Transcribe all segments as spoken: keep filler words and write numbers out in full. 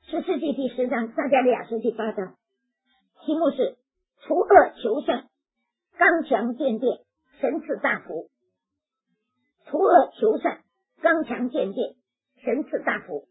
十世纪第十章，撒迦利亚书第八章，题目是除恶求善，刚强坚定，神赐大福。除恶求善，刚强坚定，神赐大福。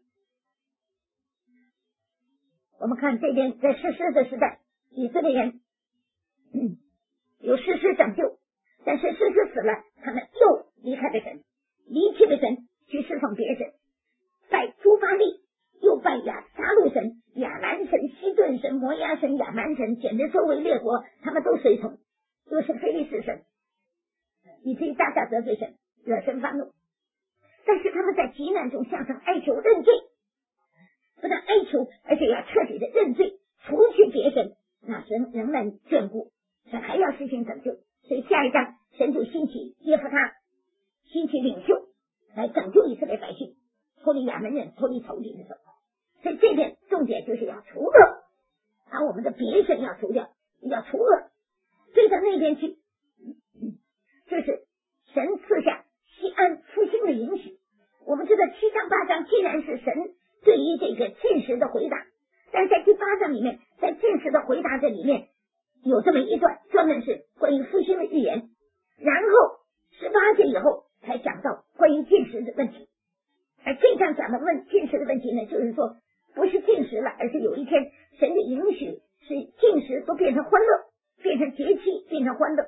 我们看这边在士师的时代，以色列人、嗯、有士师拯救，但是士师死了，他们又离开了神，离弃了神，去侍奉别神，拜朱巴利，又拜亚撒路神、亚兰神、西顿神、摩押神、亚蛮神，简直周围列国他们都随从，又是非利士神，以至于大大得罪神，惹神发怒。但是他们在急难中向上哀求认罪，不但哀求，而且要彻底的认罪，除去别神，那神仍然眷顾，神还要实行拯救。所以下一章神就兴起耶夫他，兴起领袖来拯救以色列百姓，脱离亚门人，脱离仇敌的手。所以这边重点就是要除恶，把我们的别神要除掉，要除恶。追到那边去，就是神赐下西安复兴的允许。我们知道七章八章既然是神对于这个禁食的回答，但是在第八章里面，在禁食的回答这里面有这么一段专门是关于复兴的预言，然后十八节以后才讲到关于禁食的问题。而这章讲的问禁食的问题呢，就是说不是禁食了，而是有一天神的允许是禁食都变成欢乐，变成节期，变成欢乐，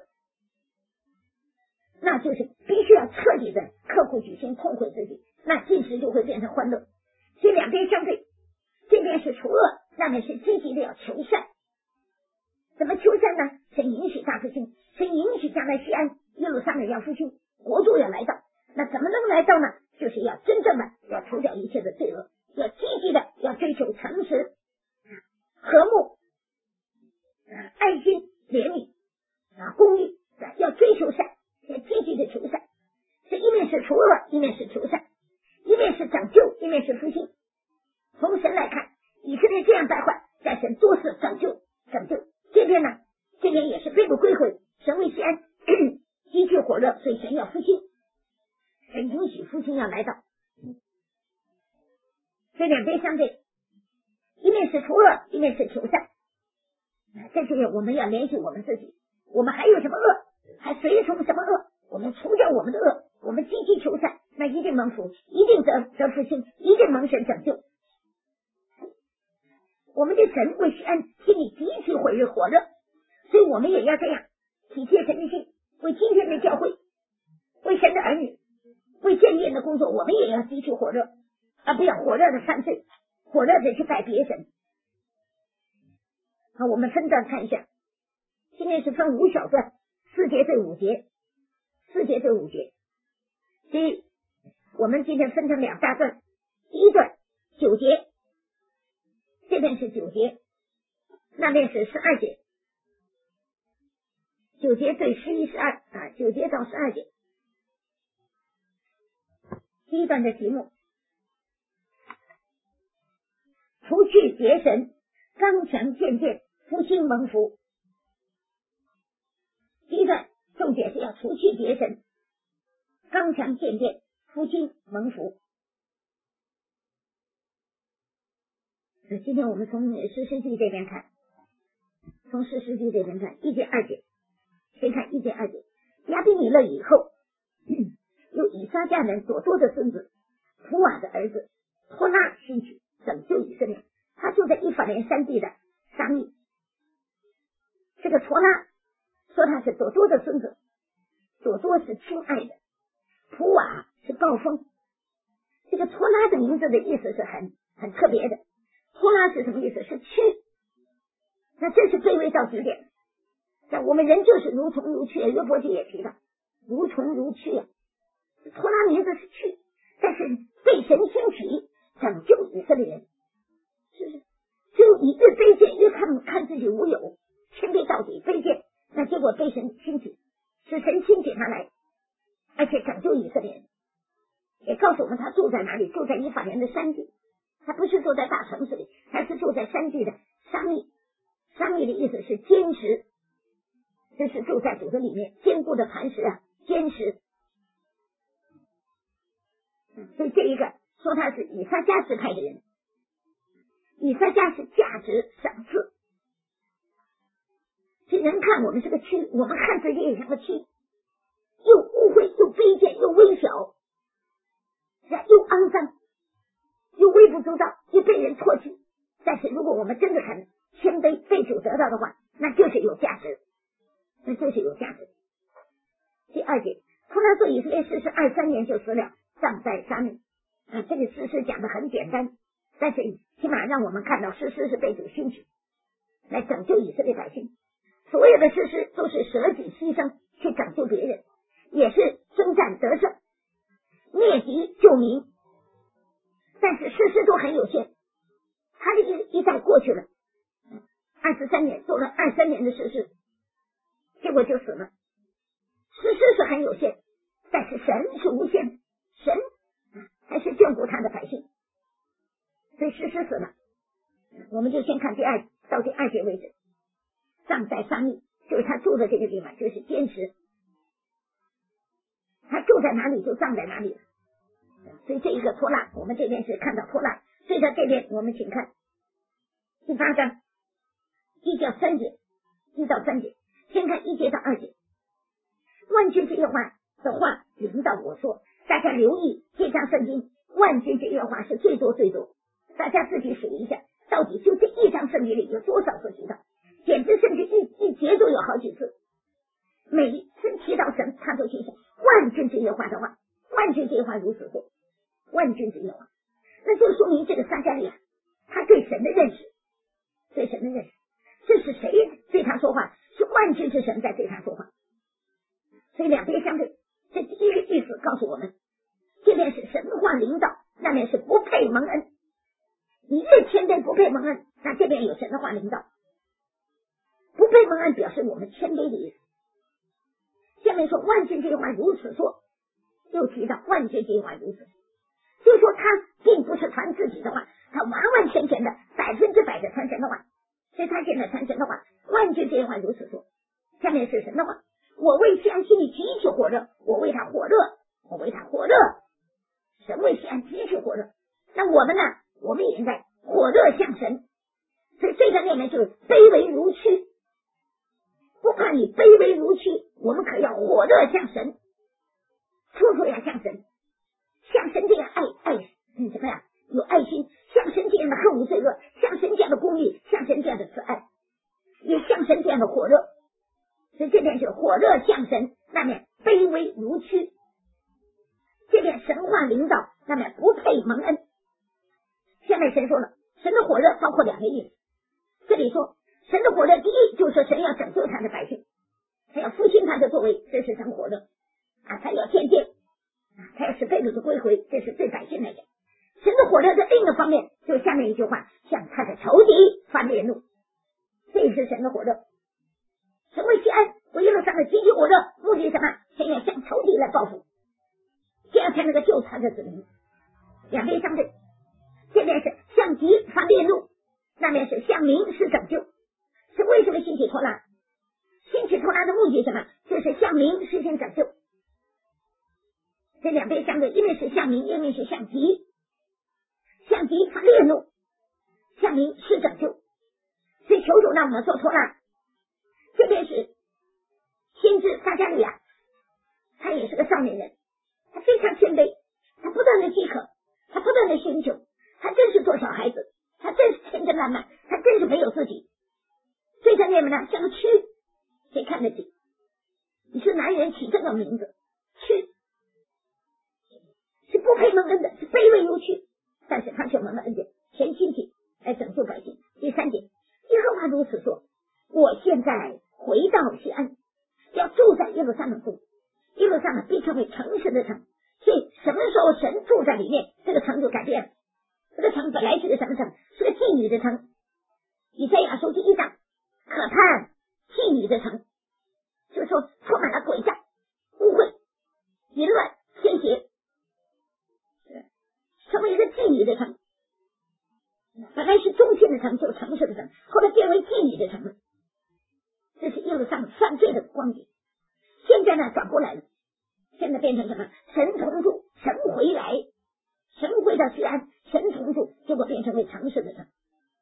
那就是必须要彻底的刻苦己心，痛悔自己，那禁食就会变成欢乐。所以两边相对，这边是除恶，那边是积极的要求善。怎么求善呢？神允许大复兴，神允许将来西安耶路撒冷要复兴，国度要来到。那怎么能来到呢？就是要真正的要除掉一切的罪恶，要积极的要追求诚实、和睦、爱心、怜悯、公义，要追求善，要积极的求善。这一面是除恶，一面是求善，一面是拯救，一面是复兴。从神来看，以色列这样败坏，但神多次拯救拯救。这边呢，这边也是背不归回，神为西安积聚火热，所以神要复兴，神允许复兴要来到。这两边相对，一面是除恶，一面是求善。这就是我们要联系我们自己，我们还有什么恶，还随从什么恶，我们除掉我们的恶，我们积极求善，那一定蒙福，一定得得复兴，一定蒙神拯救。我们的神为西安心里极其火热火热，所以我们也要这样体贴神的心，为今天的教会，为神的儿女，为建立的工作，我们也要极其火热，而不要火热的犯罪，火热的去拜别神。好，我们分段看一下，今天是分五小段，四节对五节，四节对五节。第一，我们今天分成两大段，第一段九节，这边是九节，那边是十二节，九节对十一、十二啊，九节到十二节。第一段的题目：除去别神，刚强健健，复兴蒙福。第一段重点是要除去别神，刚强健健，复兴蒙福。今天我们从士师记这边看，从士师记这边看一节二节，先看一节二节。亚比米勒以后，有以撒迦人所多的孙子普瓦的儿子托拉兴起拯救以色列，他住在以法莲山地的沙密。这个托拉说他是所多的孙子，所多是亲爱的，普瓦是暴风。这个托拉的名字的意思是很很特别的。托拉是什么意思？是蛆。那这是卑微到极点。那我们人就是如虫如蛆，约伯记也提到如虫如蛆啊。托拉名字是蛆，但是被神兴起拯救以色列人，是不是？就你越卑贱，越看看自己无有，谦卑到底，卑贱，那结果被神兴起，是神兴起他来，而且拯救以色列人，也告诉我们他住在哪里，住在以法莲的山地。他不是住在大城市里，他是住在山地的沙密。沙密的意思是坚实，这是住在主的里面，坚固的磐石啊，坚实。所以这一个说他是以撒迦支派的人。 以撒家是价值赏赐，这人看我们是个蛆，我们看自己也像个蛆，又污秽又卑贱又微小，又肮脏又微不足道，又被人唾弃。但是如果我们真的很谦卑，被主得到的话，那就是有价值，那就是有价值。第二节，托拉说以色列士师二三年就死了，葬在沙漠。啊，这个事实讲的很简单，但是起码让我们看到士师是被主兴起来拯救以色列百姓。所有的士师都是舍己牺牲去拯救别人，也是征战得胜，灭敌救民。但是士师都很有限，他的一一代过去了，二十三年做了二三年的士师，结果就死了。士师是很有限，但是神是无限，神还是眷顾他的百姓，所以士师死了。我们就先看第二到第二节为止，葬在沙密，就是他住的这个地方，就是坚石，他住在哪里就葬在哪里了。所以这一个托拉，我们这边是看到托拉，所以在这边我们请看第八章一到三节，一到三节，先看一节到二节。万军之耶和华的话临到我说，大家留意这章圣经，万军之耶和华是最多最多，大家自己数一下，到底就这一章圣经里有多少次提到，简直甚至一一节都有好几次。每一次提到神，他都提醒万军之耶和华的话，万军之耶和华如此说，万军之耶和华，那就说明这个撒迦利亚他对神的认识，对神的认识，这是谁对他说话？是万军之神在对他说话。所以两边相对，这第一个意思告诉我们，这边是神话领导，那边是不配蒙恩。你越谦卑不配蒙恩，那这边有神的话领导。不配蒙恩表示我们谦卑的意思。下面说万军之耶和华如此说，又提到万军之耶和华如此，就说他并不是传自己的话，他完完全全的百分之百的传神的话，所以他现在传神的话，万军之耶和华如此说。下面是神的话，我为西安心里极其火热，我为他火热，我为他火热。神为西安极其火热，那我们呢？我们也应该火热向神。所以这个念面就是卑微如蛆，不怕你卑微如蛆，我们可要火热向神，处处要向神，像神这样爱爱嗯怎么样有爱心，像神这样的恨无罪恶，像神这样的公义，像神这样的慈爱，也像神这样的火热。所以这边是火热向神，那面卑微如蛆，这边神话领导，那面不配蒙恩。下面神说了，神的火热包括两个意思。这里说神的火热，第一就是说神要拯救他的百姓，他要复兴他的作为，这是神火热啊，他要建殿啊，他要使被掳的归回，这是对百姓来讲。神的火热在另一个方面，就下面一句话，向他的仇敌发烈怒，这也是神的火热。神为西安为耶路撒冷极其火热，目的是什么？神要向仇敌来报复，这样才能够救他的子民。两边相对，这边是向敌发烈怒，那边是向民施拯救。是为什么兴起托拉？兴起托拉的目的是什么？就是向民实行拯救。这两边相对，一面是向民，一面是向敌。向敌发烈怒，向民施拯救。所以求主让我们做托拉。这边是先知撒迦利亚，他也是个少年人，他非常谦卑，他不断的饥渴，他不断的寻求，他真是做小孩子，他真是天真烂漫，他真是没有自己。所以在那边呢，像个蛆，谁看得起？你是男人起这个名字，蛆是不配蒙恩的，是卑微如蛆，但是他却蒙了恩典，全心体来拯救百姓。第三点，耶和华如此说，我现在回到西安，要住在耶路撒冷中，耶路撒冷必成为诚实的城。所以什么时候神住在里面，这个城就改变了。这个城本来是个什么城？是个妓女的城。以赛亚书第一章，可叹妓女的城，就是说充满了诡诈、污秽、淫乱、邪邪，成为一个妓女的城。本来是忠心的城，就诚实的城，后来变为妓女的城了。这是耶路撒冷犯罪的光景。现在呢，转过来了，现在变成什么？神同住，神回来，神回到西安，神同住，结果变成为诚实的城。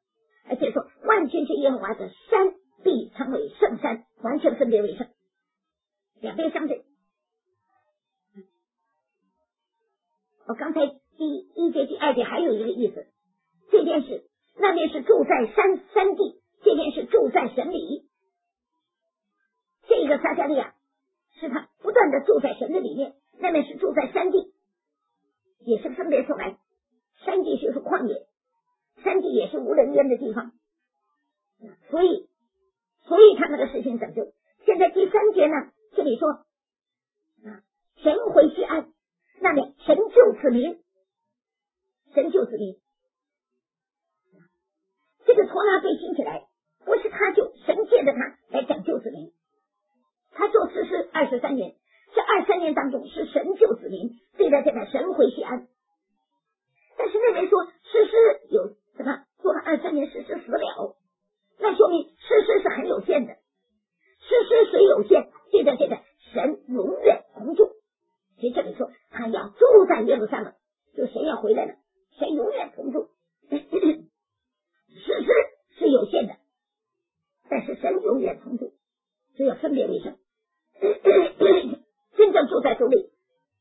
耶和华的山必称为圣山，完全分别为圣，两边相对。我刚才第一节第二节还有一个意思，这边是那边是住在山山地，这边是住在神里。这个撒迦利亚是他不断的住在神的里面，那边是住在山地，也是分别出来。山地就是旷野，山地也是无人烟的地方，所以所以他那个事情拯救。现在第三节呢，这里说神回西安，那边神救子民，神救子民。这个托拉被兴起来，不是他救，神借着他来拯救子民。他做实施二十三年，这二三年当中是神救子民，对待这个神回西安。但是那边说实施有什么做了二三年，实施死了，那说明实施是很有限的，实施虽有限，对待这个神永远同住。所以这里说他要住在耶路撒冷，就神要回来了，神永远同住。实施是有限的，但是神永远同住，所以要分别为圣。真正住在主里，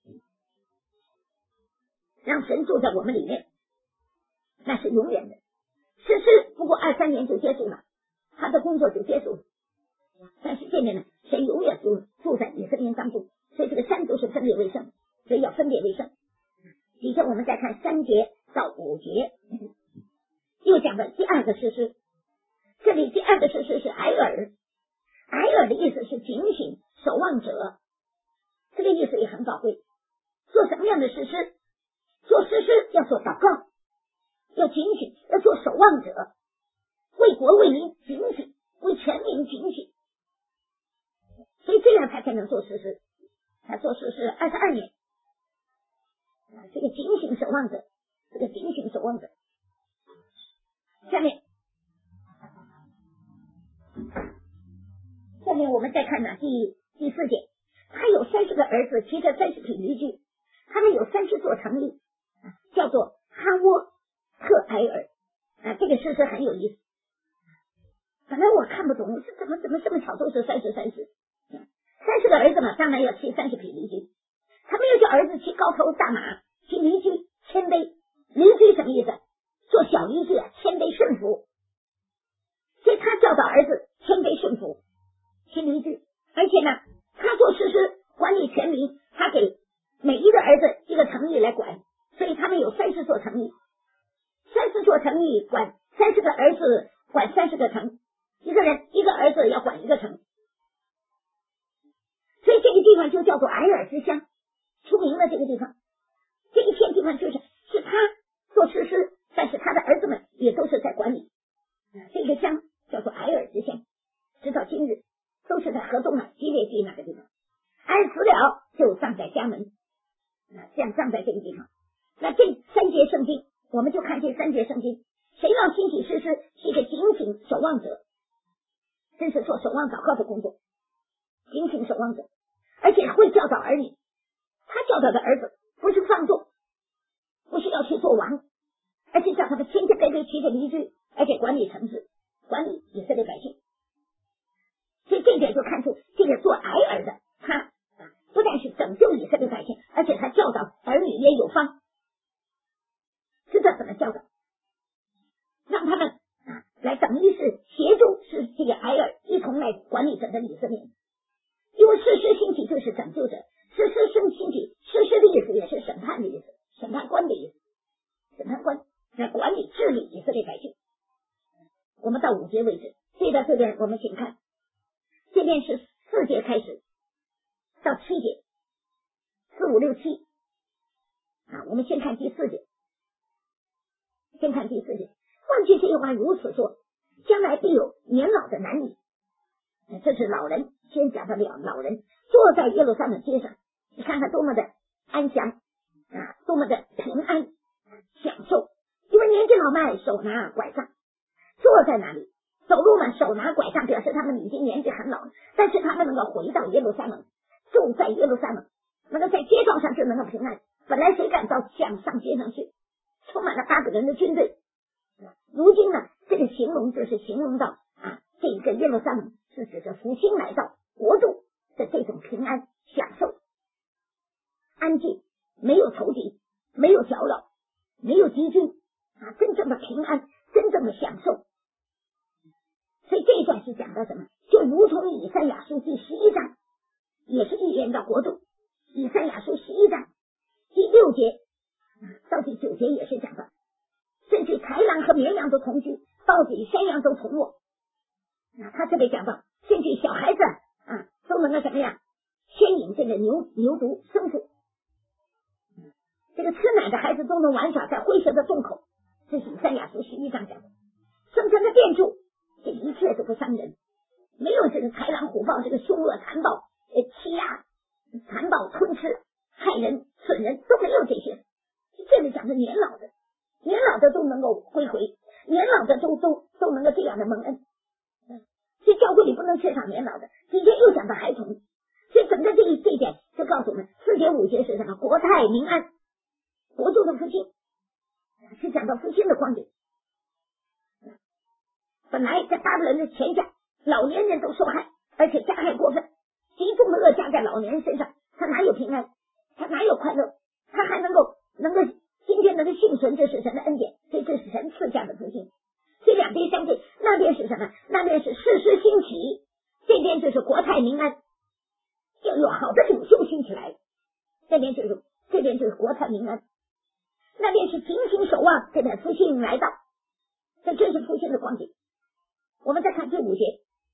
让神住在我们里面，那是永远的。实施不过二三年就结束了，他的工作就结束了。但是这面呢，神永远住住在以色列当中，所以这个山都是分别为圣，所以要分别为圣。底下我们再看三节到五节，又讲的第二个实施。这里第二个实施是埃尔，埃尔的意思是警醒守望者，这个意思也很宝贵。做什么样的实施？做实施要做祷告，要警醒，要做守望者，为国为民警醒，为全民警醒，所以这样他才能做实施。他做实施二十二年，这个警醒守望者，这个警醒守望者。下面下面我们再看呢第第四节，他有三十个儿子，骑着三十匹驴驹，他们有三十座城邑，叫做哈沃特埃尔啊，这个事实很有意思。本来我看不懂，是怎么怎么这么巧都是三十三十，三十个儿子嘛，当然要骑三十匹驴驹。他没有叫儿子骑高头大马，骑驴驹谦卑。驴驹什么意思？做小驴驹啊，谦卑顺服。所以他教导儿子谦卑顺服，骑驴驹。而且呢，他做实施管理全民，他给每一个儿子一个城邑来管，所以他们有三十座城邑，三十座城邑管三十个儿子，管三十个城，一个人一个儿子要管一个城，所以这个地方就叫做埃尔之乡，出名了。这个地方，这一片地方就是是他做实施，但是他的儿子们也都是在管理。这个乡叫做埃尔之乡，直到今日都是在河东啊基列地那个地方。安死了就葬在家门，这样葬在这个地方。那这三节圣经，我们就看这三节圣经，谁要兴起实施是一个警醒守望者，真是做守望祷告的工作，警醒守望者，而且会教导儿女。他教导的儿子不是放纵，不是要去做王，而且叫他们天天卑卑骑着驴驹，而且管理城市，管理以色列百姓。所以这一点就看出这个做埃尔的，他不但是拯救以色列百姓，而且他教导儿女也有方，知道怎么教导，让他们啊来等于是协助是这个埃尔一同来管理整个以色列。因为事实兴起就是拯救者，事实生兴起，事实的意思也是审判的意思，审判官的意思，审判官来管理治理以色列百姓。我们到五节为止，这到这边我们请看，这边是四节开始到七节，四五六七啊，我们先看第四节，先看第四节。万军之耶和华如此说，将来必有年老的男女，这是老人，先讲到了老人坐在耶路撒冷街上，你看看多么的安详啊，多么的平安享受。因为年纪老迈，手拿拐杖，坐在那里走路嘛，手拿拐杖，表示他们已经年纪很老了，但是他们能够回到耶路撒冷，住在耶路撒冷，能够在街道上就能够平安。本来谁敢到想上街上去，充满了八个人的军队。如今呢，这个形容就是形容到这一个耶路撒冷是指着福星来到国度的这种平安享受，安静，没有仇敌，没有搅扰，没有敌军啊，真正的平安，真正的享受。所以这一段是讲到什么？就如同以赛亚书第十一章也是预言到国度，以赛亚书十一章第六节到第九节也是讲到，甚至豺狼和绵羊都同居，豹子与山羊都同卧。啊，他这里讲到，甚至小孩子啊都能够怎么样牵引这个牛牛犊生父，这个吃奶的孩子都能玩耍在灰蛇的洞口，这是以赛亚书十一章讲的。生存的殿柱，这一切都不伤人，没有这个豺狼虎豹，这个凶恶残暴、呃欺压、残暴吞吃、害人损人都没有这些。这里讲的年老的，年老的都能够归回，年老的都都都能够这样的蒙恩。所以教会里不能缺少年老的。今天又讲到孩童，所以整个这一这一点就告诉我们，四节五节是什么？国泰民安，国度的复兴，是讲到复兴的光景。本来在巴比伦的前下，老年人都受害，而且加害过分，极重的恶加在老年人身上，他哪有平安？他哪有快乐？他还能够能够今天能够幸存，这是神的恩典，所以这是神赐下的复兴。这两边相对，那边是什么？那边是世事兴起，这边就是国泰民安，就有好的领袖兴起来，这边就是这边就是国泰民安，那边是警醒守望，这边复兴来到，这真是复兴的光景。我们再看第五节，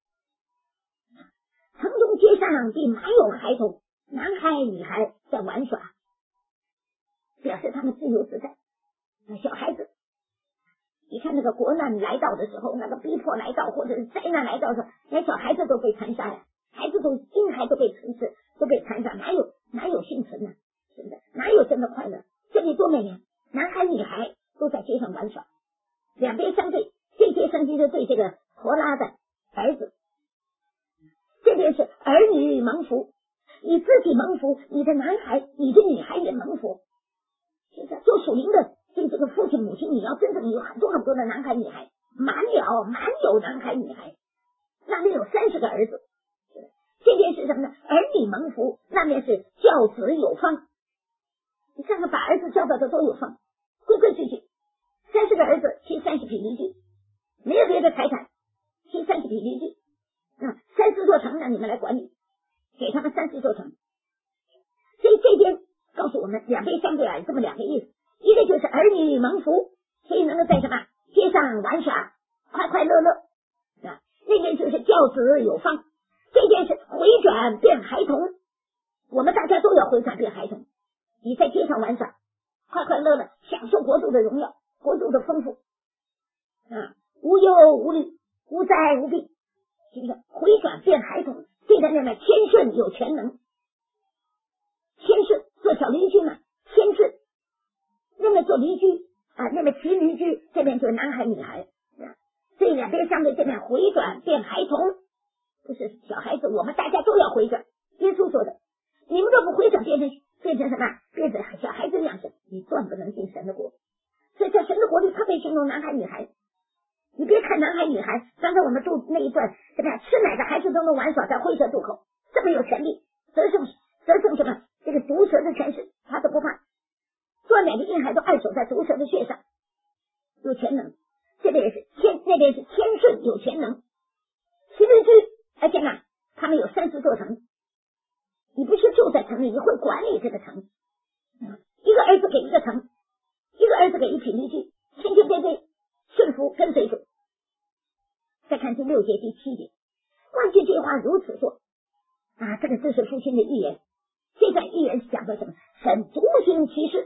城中街上必满有孩童，男孩女孩在玩耍，表示他们自由自在。小孩子，你看那个国难来到的时候，那个逼迫来到或者是灾难来到的时候，连小孩子都被残杀呀，孩子都婴孩都被吞噬，都被残杀，哪有哪有幸存呢？是不是？哪有真的快乐？这里多美呀！男孩女孩都在街上玩耍，两边相对，这些圣经是对这个陀拉的儿子，这边是儿女蒙福，你自己蒙福，你的男孩你的女孩也蒙福。是不是？做属灵的对这个父亲母亲，你要真正有很多很多的男孩女孩，满了满有男孩女孩，那边有三十个儿子，这边是什么呢？儿女蒙福，那边是教子有方。你看看把儿子教导的多有方，规规矩矩，三十个儿子骑三十匹驴驹，没有别的财产，骑三十匹驴驹，嗯，三四座城让你们来管理，给他们三四座城。所以这边告诉我们，两边相对啊，这么两个意思，一个就是儿女蒙福，所以能够在什么街上玩耍，快快乐乐啊；那边就是教子有方，这边是回转变孩童，我们大家都要回转变孩童。你在街上玩耍，快快乐乐，享受国度的荣耀，国度的丰富啊，无忧无虑，无灾无病，是不是？回转变孩童，对他那么谦顺有全能，谦顺做小驴驹嘛，谦顺，那么做驴驹啊，那么骑驴驹，这边就是男孩女孩啊，这两边相对，这边回转变孩童，不是小孩子，我们大家都要回转。耶稣说的，你们都不回转，变成变成什么？变成小孩子样式，你断不能进神的国。所以在神的国里特别形容男孩女孩，你别看男孩女孩，刚才我们读那一段怎么样？吃奶的孩子都能玩耍在灰蛇渡口，这么有权利，得胜得胜什么？这个毒蛇的权势他都不怕，做哪个婴孩都按手在毒蛇的血上，有全能。这边也是谦，那边是谦顺有全能，骑驴驹，而且呢他们有三十座城，你不是住在城里，你会管理这个城，一个儿子给一个城，一个儿子给一匹驴驹，天天天天顺服跟随主。再看第六节第七节，万句这话如此说啊，这个就是父亲的预言。这段预言是讲的什么？神独行其事，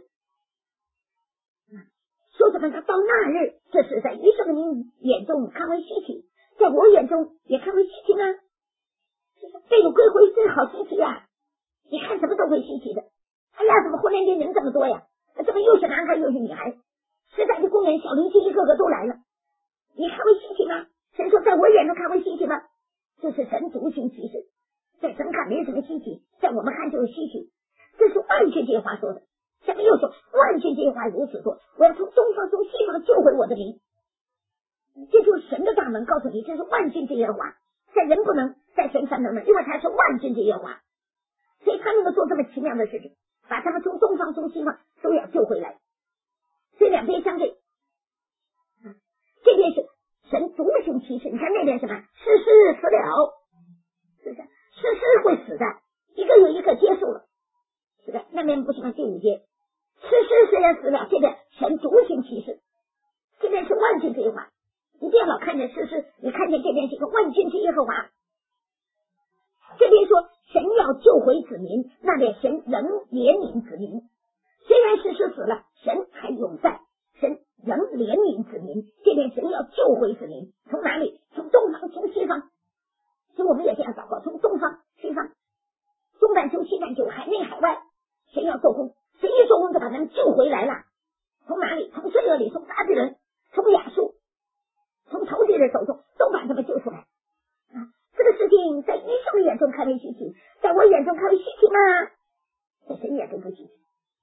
说什么呢？到那日，这是在以色列民眼中看为稀奇，在我眼中也看为稀奇吗？被掳归回真好稀奇呀、啊！你看什么都会稀奇的。哎呀，怎么忽然间人这么多呀？怎么又是男孩又是女孩？时代的工人小邻居一个个都来了，你看为稀奇吗？神说在我眼中看为稀奇吗？这是神独行其事，在神看没什么稀奇，在我们看就是稀奇。这是万句这话说的。下面又说万句这话如此说，我要从东方从西方救回我的民。 这就是神的大能，告诉你这是万军之耶和华，在人不能，在神才能的，因为他是万军之耶和华，所以他能够做这么奇妙的事情，把他们从东方从西方都要救回来。所以两边相对，这边是神独行其事，你看那边什么士师死了，是不是？士师会死的，一个有一个结束了，是的。那边不是吗？第五节，士师虽然死了，这边神独行其事，这边是万军之耶和华。你别老看见士师，你看见这边是一个万军之耶和华。这边说神要救回子民，那边神仍怜悯子民。虽然士师死了，神还永在，神仍怜悯子民。这边神要救回子民，从哪里？从东方，从西方。所以我们也这样祷告，从东方、西方、东半球、西半球、海内海外，神要做工，神一做工就把他们救回来了。从哪里？从罪恶里，从巴比伦，从亚述，从仇敌的手中，都把他们救出来。啊，这个事情在医生的眼中看为稀奇，在我眼中看为稀奇吗？在神眼中不稀奇。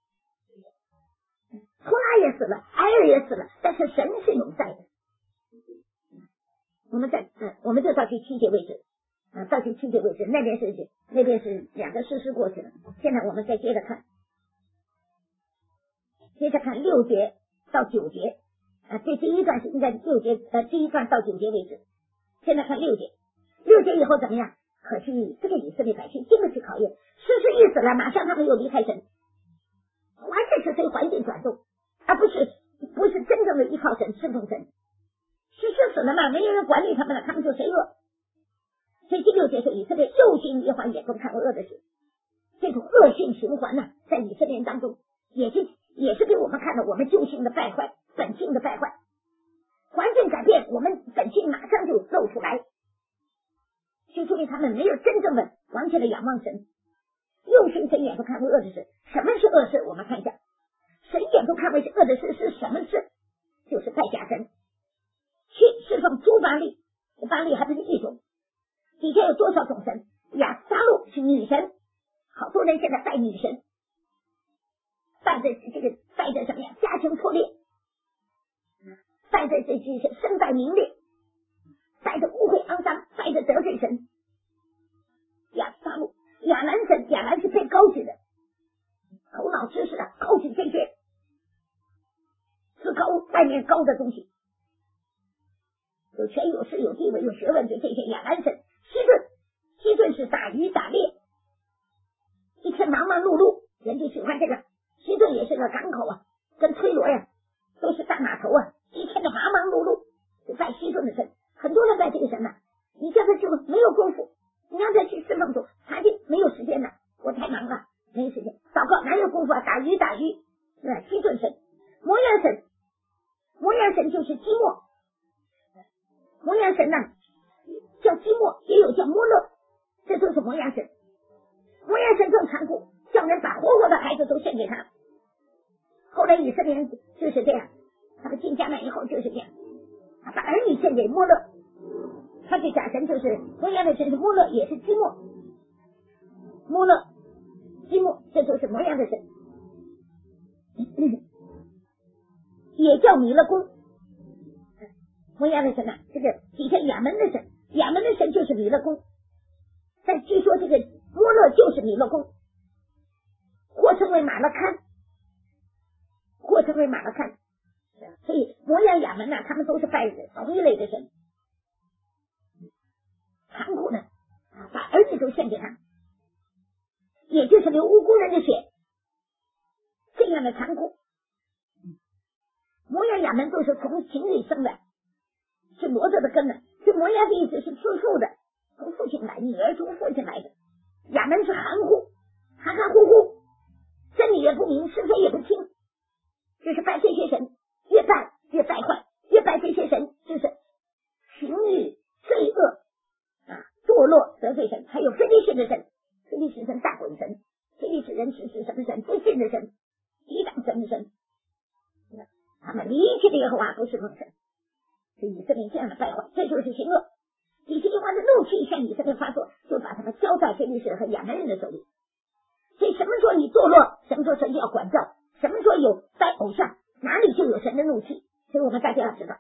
托拉也死了，埃尔也死了，但是神是永在的。我们在，嗯，我们就到第七节为止，啊，到第七节为止，那边是那边是两个事实过去了。现在我们再接着看，接着看六节到九节，啊，这第一段是应该六节，呃，第一段到九节为止。现在看六节，六节以后怎么样？可是这个以色列百姓经得起考验，士师一死了，马上他们又离开神，完全是随环境转动。而不是不是真正的依靠神侍奉神，士师死了嘛，没有人管理他们了，他们就谁恶。所以第六节说以色列又行耶和华眼中看为恶的事，这种恶性循环呢，在以色列当中也是也是给我们看到我们旧性的败坏，本性的败坏，环境改变，我们本性马上就露出来，就说明他们没有真正的完全的仰望神，又行神眼中看为恶的事。什么是恶事？我们看一下。神眼中看为是恶的事是什么事？就是拜假神，去侍奉诸巴力，巴力还不是一种，底下有多少种神？亚撒路是女神，好多人现在拜女神，拜的这个拜的什么呀？家庭破裂，拜的这这些身败名裂，拜的污秽肮脏，拜的得罪神。亚撒路、亚兰神，亚兰是被高举的，头脑知识啊，高举这些自高外面高的东西，有权有势有地位有学问的这些亚兰神。西顿，西顿是打鱼打猎，一天忙忙碌碌，人就喜欢这个。西顿也是个港口啊，跟推罗呀都是大码头啊，一天的忙忙碌碌，就拜西顿的神。很多人拜这个神呢、啊，你叫他去没有功夫，你让他去侍奉主查经没有时间了，我太忙了没时间，祷告哪有功夫啊？打鱼打鱼，是吧？西顿神。摩押神，摩押神就是基莫，摩押神呢叫基莫，也有叫摩勒，这都是摩押神。摩押神更残酷，叫人把活活的孩子都献给他。后来以色列人就是这样，他们进迦南以后就是这样，把儿女献给摩勒。他这假神就是摩押的神是摩勒，也是基莫，摩勒、基莫，这就是摩押的神。也叫弥勒公，摩押的神呢、啊，这个底下亚门的神，亚门的神就是弥勒公，但据说这个摩勒就是弥勒公，或称为马勒堪，或称为马勒堪，所以摩押、亚门呢、啊，他们都是拜同一类的神，残酷呢，把儿女都献给他，也就是流无辜人的血，这样的残酷。摩押、亚门都是从情里生的，是罗德的根的。这摩押的意思是自负的，从父亲来，女儿从父亲来的。亚门是含糊，含含糊糊，真理也不明，是非也不清，就是拜这些神，越拜越败坏，越拜这些神就是情欲、罪恶啊，堕落得罪神。还有非利士的神，非利士神大鬼神，非利士人是是什么神？不信的神，抵挡神的神。他们离弃的耶和华不是奉神，是以色列这样的败坏，这就是行恶。以色列王的怒气向以色列发作，就把他们交在非利士和亚门人的手里。所以什么时候你堕落，什么时候神就要管教，什么时候有拜偶像，哪里就有神的怒气。所以我们大家要知道，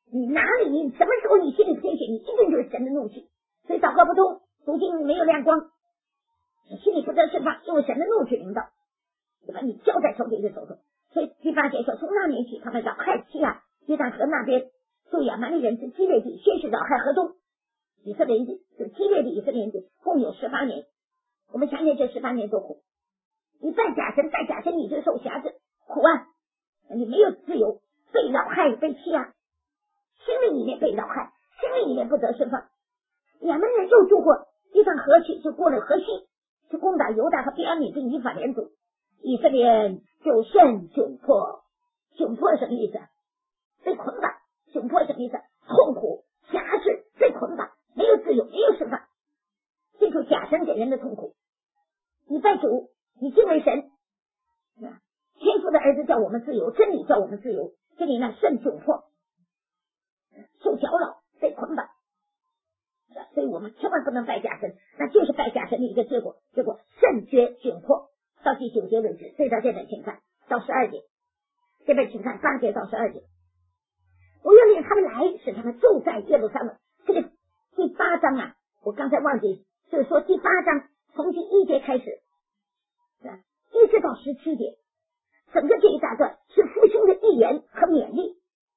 你哪里你什么时候你心里不清醒，你一定就是神的怒气。所以祷告不通，读经没有亮光，你心里不得释放，因为神的怒气领导，就把你交在仇敌的手中。所以第八节说，从那年起，他们扰害西亚约旦河那边，住亚蛮利人之基列地，先是扰害河东以色列人，就基列的以色列人共有十八年。我们想想这十八年多苦，你拜假神拜假神你就受辖制苦啊，你没有自由，被扰害被欺压，心灵里面被扰害，心灵里面不得释放。亚门人又渡过约旦河去，就过了河西，去攻打犹大和便雅悯跟以法莲族，以色列人就甚窘迫。窘迫什么意思？被捆绑。窘迫什么意思？痛苦辖制，被捆绑，没有自由，没有释放。这就是假神给人的痛苦。你拜主，你敬畏神，天父的儿子叫我们自由，真理叫我们自由，这里呢甚窘迫，受搅扰，被捆绑。所以我们千万不能拜假神，那就是拜假神的一个结果，结果甚觉窘迫。到第九节为止，所以到这边请看到十二节，这边请看八节到十二节。我要令他们来，使他们住在耶路撒冷。这个第八章啊，我刚才忘记，就是说第八章从第一节开始，一直到十七节，整个这一大段是复兴的预言和勉励。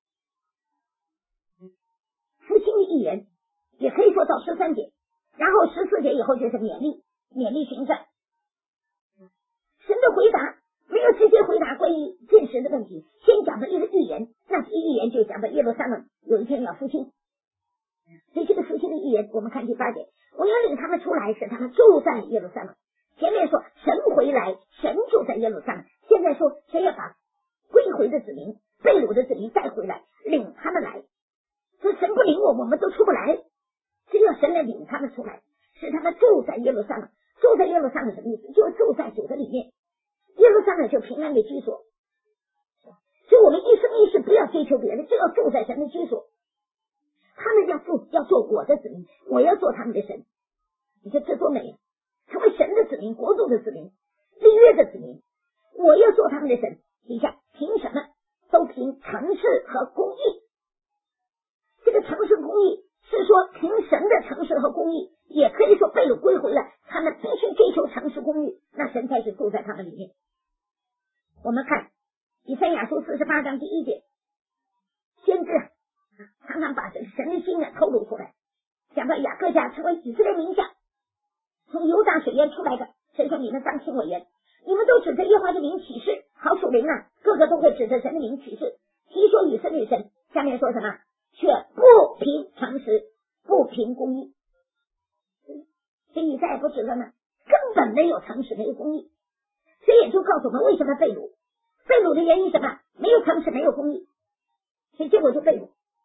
复兴的预言也可以说到十三节，然后十四节以后就是勉励，勉励行善。神的回答没有直接回答关于现实的问题，先讲的一个预言，那预言就讲到耶路撒冷有一天要复兴。所以这个复兴的预言，我们看第八节，我要领他们出来，使他们住在耶路撒冷。前面说神回来，神住在耶路撒冷，现在说神要把归回的子民、被掳的子民带回来，领他们来。所以神不领我，我们都出不来，只有神来领他们出来，使他们住在耶路撒冷。住在耶路撒冷什么意思？就是住在主的里面。耶路撒冷就平安的居所。所以我们一生一世不要追求别的，就要住在神的居所。他们要住，要做我的子民，我要做他们的神。你说这多美啊！成为神的子民，国度的子民，立约的子民，我要做他们的神。底下凭什么？都凭诚实和公义。这个诚实公义是说凭神的诚实和公义，也可以说被掳归回来，他们必须追求诚实公义，那神才是住在他们里面。我们看以赛亚书四十八章第一节，先知常常把这个神的心呢透露出来，讲到雅各家成为以色列名下，从犹大水源出来的，神说你们当听我言，你们都指着耶和华的名起誓，好属灵啊，个个都会指着神的名起誓，提说以色列神，下面说什么？却不凭诚实，不凭公义。所以以赛亚不指着呢，根本没有诚实，没有公义。所以也就告诉我们为什么被掳，被掳的原因什么？没有诚实，没有公义，所以结果就被掳。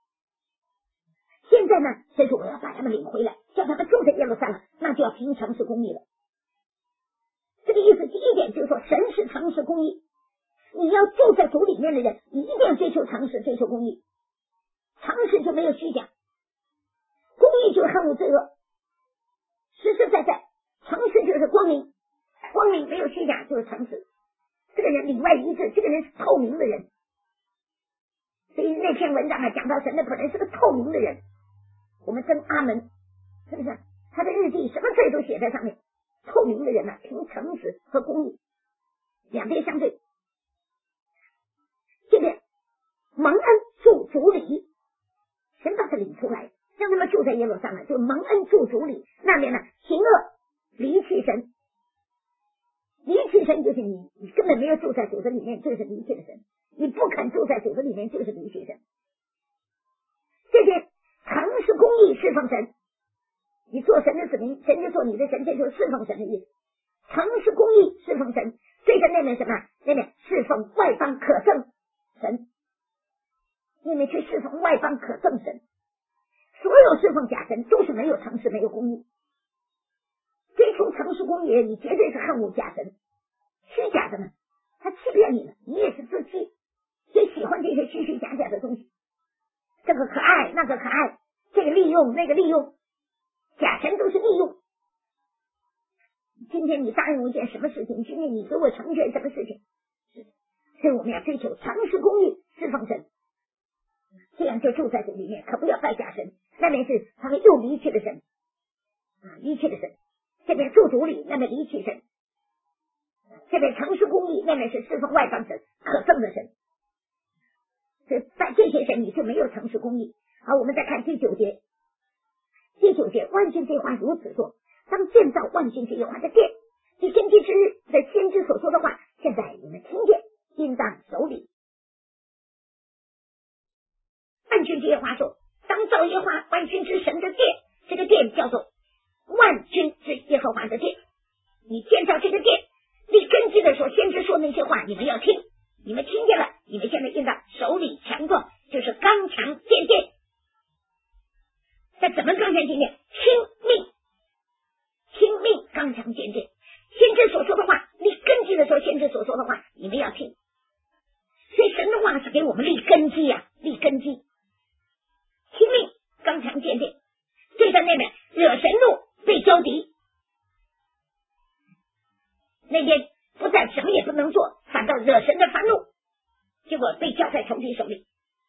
现在呢，神说我要把他们领回来，叫他们住在耶路撒冷，那就要凭诚实公义了。这个意思，第一点就是说神是诚实公义，你要住在主里面的人，你一定要追求诚实，追求公义。诚实就没有虚假，公义就是恨恶罪恶，实实在在，诚实就是光明，光明没有虚假就是诚实。这个人里外一致，这个人是透明的人。所以那篇文章啊，讲到神的仆人是个透明的人，我们真阿门，是不是？他的日记什么罪都写在上面，透明的人呢、啊，凭诚实和公义，两边相对。这边蒙恩住主里，神把他领出来，让他们住在耶路撒冷，就蒙恩住主里。那边呢，行恶离弃神，离弃神就是你，你根本没有住在主的里面，就是离弃了神。你不肯住在主的里面，就是离弃神。这边诚实公义侍奉神，你做神的子民，神就做你的神，这就是侍奉神的意思。诚实公义侍奉神，这个那边什么？那边侍奉外邦可憎神，那边去侍奉外邦可憎神。所有侍奉假神都是没有诚实，没有公义。追求诚实公义，你绝对是恨恶假神。虚假的呢，他欺骗你了，你也是自欺，就喜欢这些虚虚假假的东西。这个可爱，那个可爱，这个利用，那个利用，假神都是利用。今天你答应我一件什么事情？今天你给我成全什么事情？所以我们要追求诚实公义，侍奉神，这样神就住在这里面，可不要拜假神。那边是他们又离弃了神啊，离弃了神。这边住主里，那边离弃神。这边诚实公义，那边是侍奉外邦神，可憎的神。这在这些神里就没有诚实公义。好，我们再看第九节。第九节，万军之耶和华如此说：当建造万军之耶和华的殿，以根基之日的先知所说的话，现在你们听见，应当守礼。万军之耶和华说，当造耶和华万军之神的殿，这个殿叫做万军之耶和华的殿。你建造这个殿，立根基的时候，先知说那些话，你们要听，你们听见了，你们现在应当守礼强壮，就是刚强坚定。那怎么刚强坚定？听命，听命，刚强坚定。先知所说的话，立根基的时候，先知所说的话，你们要听。所以神的话是给我们立根基呀、啊，立根基。听命，刚强坚定。对在那边惹神怒，被交敌。那边不但什么也不能做，反倒惹神的烦怒，结果被交在仇敌手里。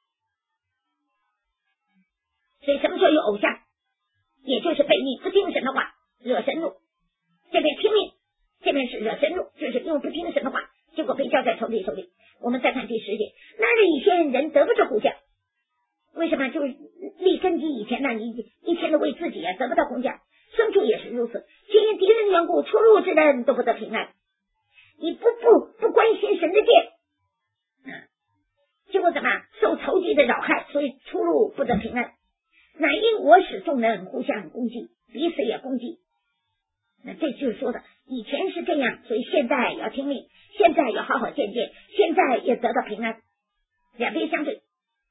所以什么时候有偶像，也就是悖逆不听神的话，惹神怒。这边听命，这边是惹神怒，就是因为不听神的话，结果被交在仇敌手里。我们再看第十节，那里以前人得不着工价，为什么？就是立根基以前呢，你一天都为自己啊，得不到工价。牲畜也是如此，且因敌人缘故，出入之人都不得平安。你不不不关心神的殿，啊，结果怎么受仇敌的扰害，所以出入不得平安。乃因我使众人互相攻击，彼此也攻击。那这就是说的，以前是这样，所以现在要听命，现在要好好见见，现在也得到平安。两边相对，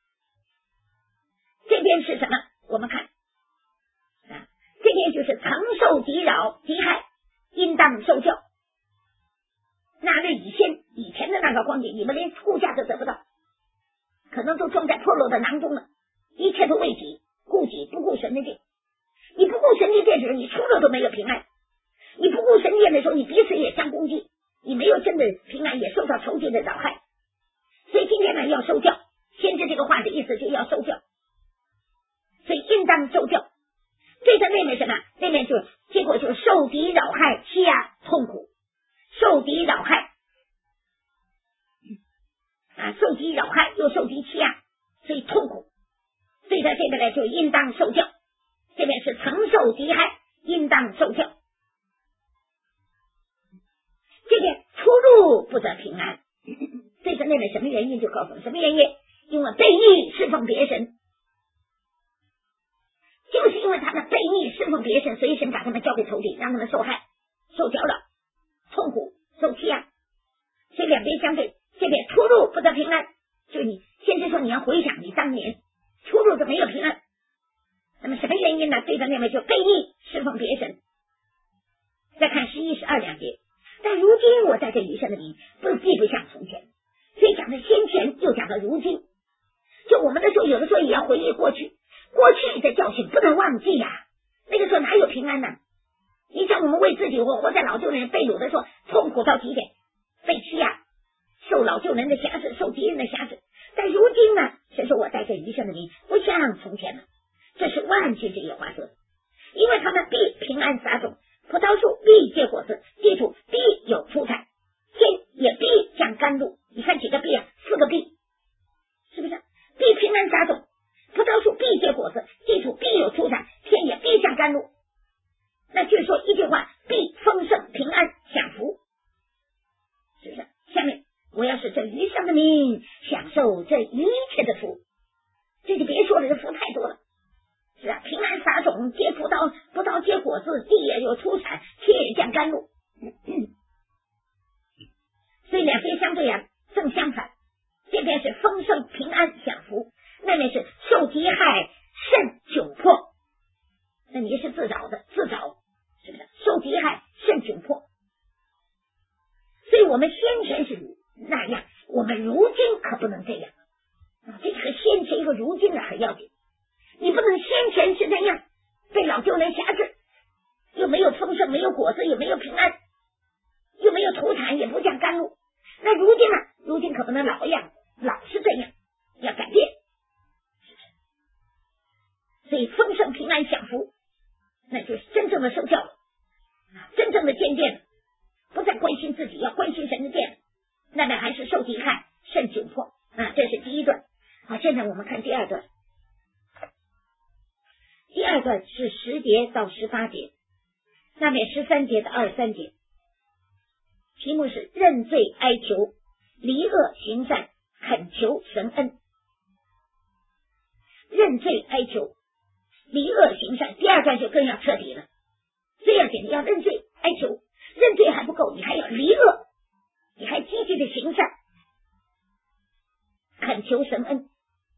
这边是什么？我们看啊，这边就是曾受敌扰敌害，应当受教。那日以前以前的那个光景，你们连顾家都得不到，可能都装在破落的囊中了，一切都为己，顾己不顾神的殿。你不顾神的殿的时候，你出入都没有平安；你不顾神殿的时候，你彼此也相攻击，你没有真的平安，也受到仇敌的扰害。所以今天呢，要受教。先知这个话的意思就要受教，所以应当受教。对他妹妹什么？妹妹就结果就受敌扰害、欺压、痛苦。受敌扰害啊，受敌扰害又受敌欺压，所以痛苦。对他这个呢，就应当受教。这边是曾受敌害，应当受教。这边出入不得平安。对他妹妹什么原因就告诉什么原因？因为悖逆侍奉别神，就是因为他们悖逆侍奉别神，所以神把他们交给仇敌，让他们受害、受搅扰、痛苦、受欺压。所以两边相对，这边出入不得平安，就你先是说你要回想你当年出入都没有平安，那么什么原因呢？对他妹妹就悖逆侍奉别神。再看十一、十二两节，但如今我在这余生的名不既不像从前，所以讲的先前又讲的如今。就我们的时候，有的时候也要回忆过去，过去的教训不能忘记呀、啊。那个时候哪有平安呢？你想我们为自己活活在老旧人被掳的时候，痛苦到极点，被欺压，受老旧人的辖制，受敌人的辖制。但如今呢，谁说我带着余生的名不像从前了？这是万军之耶和华说的，因为他们必平安撒种，葡萄树必结果子，地土必有出产，天也必降甘露。你看几个必啊？四个必，是不是？必平安撒种，葡萄树必结果子，地土必有出产，天也必降甘露。那就是说一句话，必丰盛平安享福，是不是？下面我要使这余生的民享受这一切的福，这就别说了，这福太多了，是啊，平安撒种，结葡萄，葡萄结果子，地也有出产，天也降甘露。所以两边相对啊，正相反。这边是丰盛平安享福，那边是受敌害甚窘迫。那你是自找的，自找，是不是？受敌害甚窘迫。所以我们先前是那样，我们如今可不能这样啊！这个先前和如今的很要紧，你不能先前是那样，被老旧人辖制，又没有丰盛，没有果子，也没有平安，又没有土产，也不降甘露。那如今呢？如今可不能老样，老是这样，要改变。 所以丰盛平安享福，那就是真正的受教了，真正的建殿了，不再关心自己，要关心神的殿，那么还是受敌害甚窘迫啊！这是第一段。好，现在我们看第二段。第二段是十节到十八节，下面十三节到二十三节，题目是认罪哀求，离恶行善，恳求神恩。认罪哀求，离恶行善，第二段就更要彻底了。最要紧的要认罪哀求，认罪还不够，你还要离恶，你还积极的行善，恳求神恩。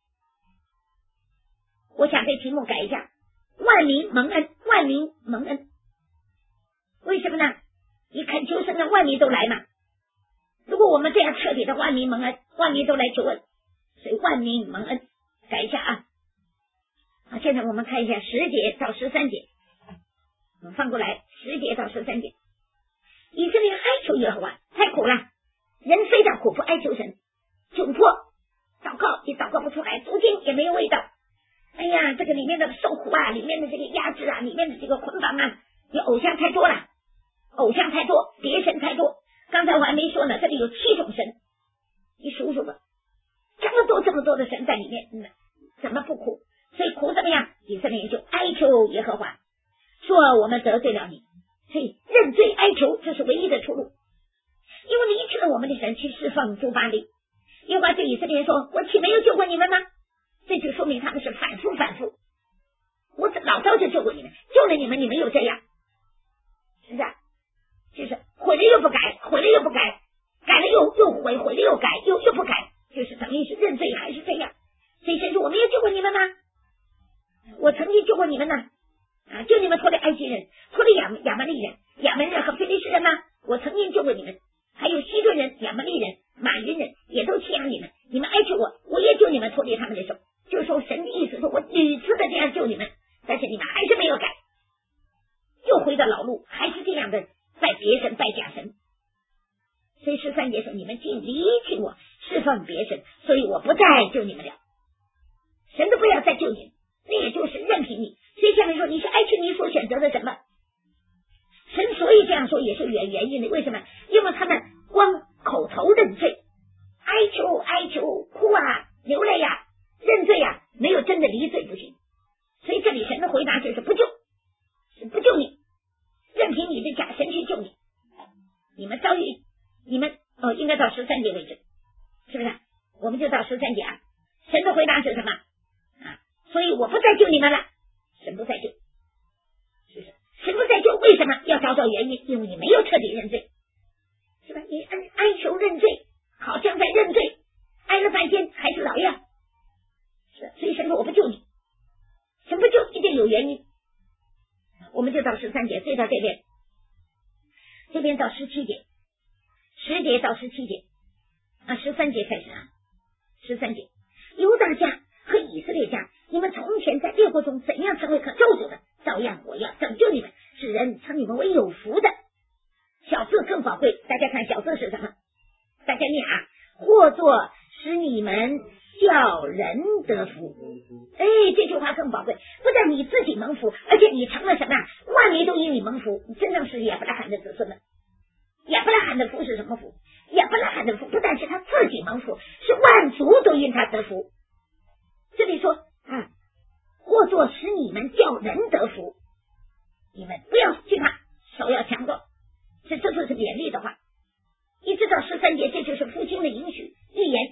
我想这题目改一下，万民蒙恩，万民蒙恩。为什么呢？你恳求神恩，万民都来嘛。如果我们这样彻底的万民蒙恩，万民都来求恩，所以万民蒙恩改一下啊。好，现在我们看一下十节到十三节，我们翻过来，十节到十三节。以色列哀求耶和华，太苦了，人非常苦，不哀求神，窘迫，祷告也祷告不出来，读经也没有味道。哎呀，这个里面的受苦啊，里面的这个压制啊，里面的这个捆绑啊，你偶像太多了，偶像太多，别神太多。刚才我还没说呢，这里有七种神，你数数吧，这么多这么多的神在里面，嗯，怎么不苦？所以苦怎么样？以色列人就哀求耶和华，说我们得罪了你，所以认罪哀求，这是唯一的出路。因为离弃了我们的神，去释放诸巴力。耶和华对以色列人说，我岂没有救过你们吗？这就说明他们是反复反复，我老早就救过你们，救了你们，你们又这样，是不是？就是毁了又不改，毁了又不改，改了又又毁，毁了又改，又又不改，就是等于是认罪还是这样。所以神说，我没有救过你们吗？我曾经救过你们呢，啊，救你们脱离埃及人，脱离亚亚玛利人、亚门人和非利士人吗？我曾经救过你们，还有西顿人、亚玛利人、马云人也都欺压你们，你们哀求我，我也救你们脱离他们的手。就是说神的意思说，我屡次的这样救你们，但是你们还是没有改，又回到老路，还是这样的拜别神拜假神。所以十三节说，你们竟离弃我，侍奉别神，所以我不再救你们了，神都不要再救你，那也就是任凭你。所以下面说，你是哀求你所选择的什么？神所以这样说也是有原因的，为什么？因为他们光口头认罪，哀求哀求哭啊流泪呀、啊、认罪呀、啊，没有真的离罪不行。所以这里神的回答就是不救，是不救你，任凭你的假神去救你。你们遭遇你们哦，应该到十三节为止，是不是？我们就到十三节啊。神的回答是什么啊？所以我不再救你们了，神不再救，是不是？神不再救，为什么要找找原因？因为你没有彻底认罪，是吧？你哀哀求认罪，好像在认罪，哀了半天还是老样，是吧？所以神说我不救你，神不救一定有原因。我们就到十三节，追到这边，这边到十七节，十节到十七节啊，十三节开始啊，十三节，犹大家和以色列家，你们从前在列国中怎样成为可咒诅的，照样我要拯救你们，使人称你们为有福的。小字更宝贵，大家看小字是什么？大家念啊，或作使你们叫人得福。哎，这句话更宝贵，不但你自己蒙福，而且你成了什么？万民都因你蒙福，你真正是亚伯拉罕的子孙们。亚伯拉罕的福是什么福？亚伯拉罕的福不但是他自己蒙福，是万族都因他得福。这里说啊，或作使你们叫人得福，你们不要惧怕，手要强壮，这这就是勉励的话。一直到十三节，这就是复兴的应许预言。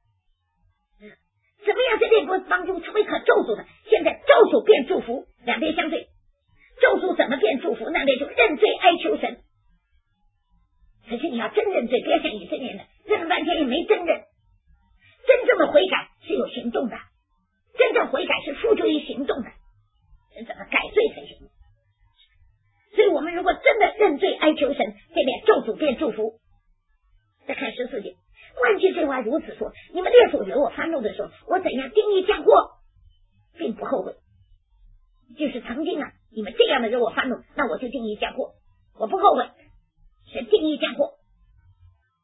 怎么样在列国当中成为可咒诅的？现在咒诅变祝福，两边相对。咒诅怎么变祝福？那边就认罪哀求神。可是你要真认罪，别像以色列人认了半天也没真认。真正的悔改是有行动的，真正悔改是付诸于行动的，人怎么改罪才行？所以我们如果真的认罪哀求神，这边咒诅变祝福。再看十四节，万句这话如此说，你们列祖惹我发怒的时候，我怎样定义降祸，并不后悔。就是曾经啊，你们这样的惹我发怒，那我就定义降祸，我不后悔。是定义降祸，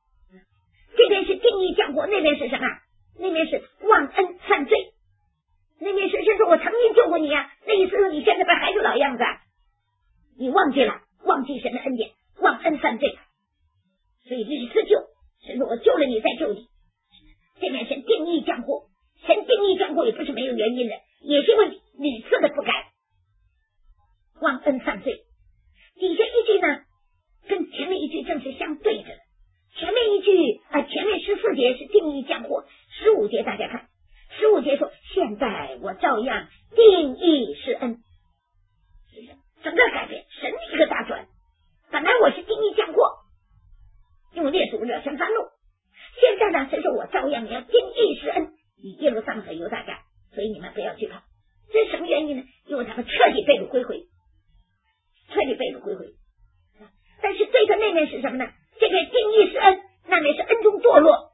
这边是定义降祸，那边是什么？那边是忘恩犯罪。 那面是神说我曾经救过你呀、啊，那意思是你现在不还是老样子啊？你忘记了，忘记神的恩典，忘恩犯罪，所以屡次救，神说我救了你再救你。这面神定义降祸，神定义降祸也不是没有原因的，也是因为屡次的不改，忘恩犯罪。底下一句呢跟前面一句正是相对着的，前面一句啊，前面十四节是定义降祸，十五节大家看，十五节说现在我照样定义施恩，整个改变，神一个大转，本来我是定义降祸，用列祖惹神发怒，现在呢神说我照样要定义施恩，以耶路撒冷和犹大家，所以你们不要惧怕。这是什么原因呢？因为他们彻底被掳归回，彻底被掳归回。但是对着那面是什么呢？这边定义是恩，那面是恩中堕落。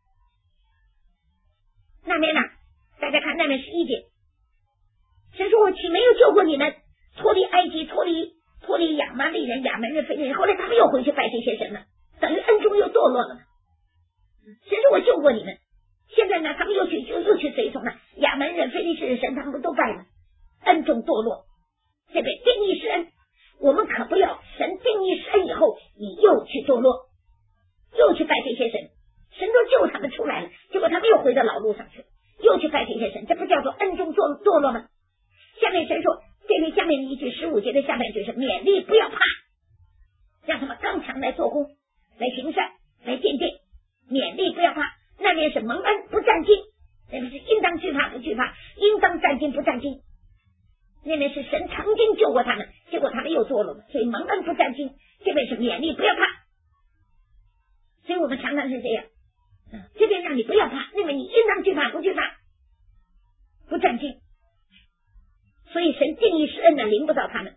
那面呢？大家看那面十一节，神说我岂没有救过你们，脱离埃及，脱离脱离亚玛利人、亚门人、非利人，后来他们又回去拜这些神了，等于恩中又堕落了嘛。神说我救过你们，现在呢他们又去又又去随从了亚门人、非利士人神，他们都拜了，恩中堕落。这边定义是恩，我们可不要神定义施恩以后你又去堕落，又去拜这些神，神都救他们出来了，结果他们又回到老路上去，又去拜这些神，这不叫做恩中堕堕落吗？下面神说，这里下面一句十五节的下面就是勉励不要怕，让他们刚强来做工，来行善，来见证，勉励不要怕。那边是蒙恩不战惊，那边是应当惧怕不惧怕，应当战惊不战惊。那边是神曾经救过他们，结果他们又堕落了，所以蒙恩不战惊，这边是勉励不要怕。所以我们常常是这样，嗯、这边让你不要怕，那边你应当惧怕不惧怕，不战惊。所以神定义施恩呢，临不到他们。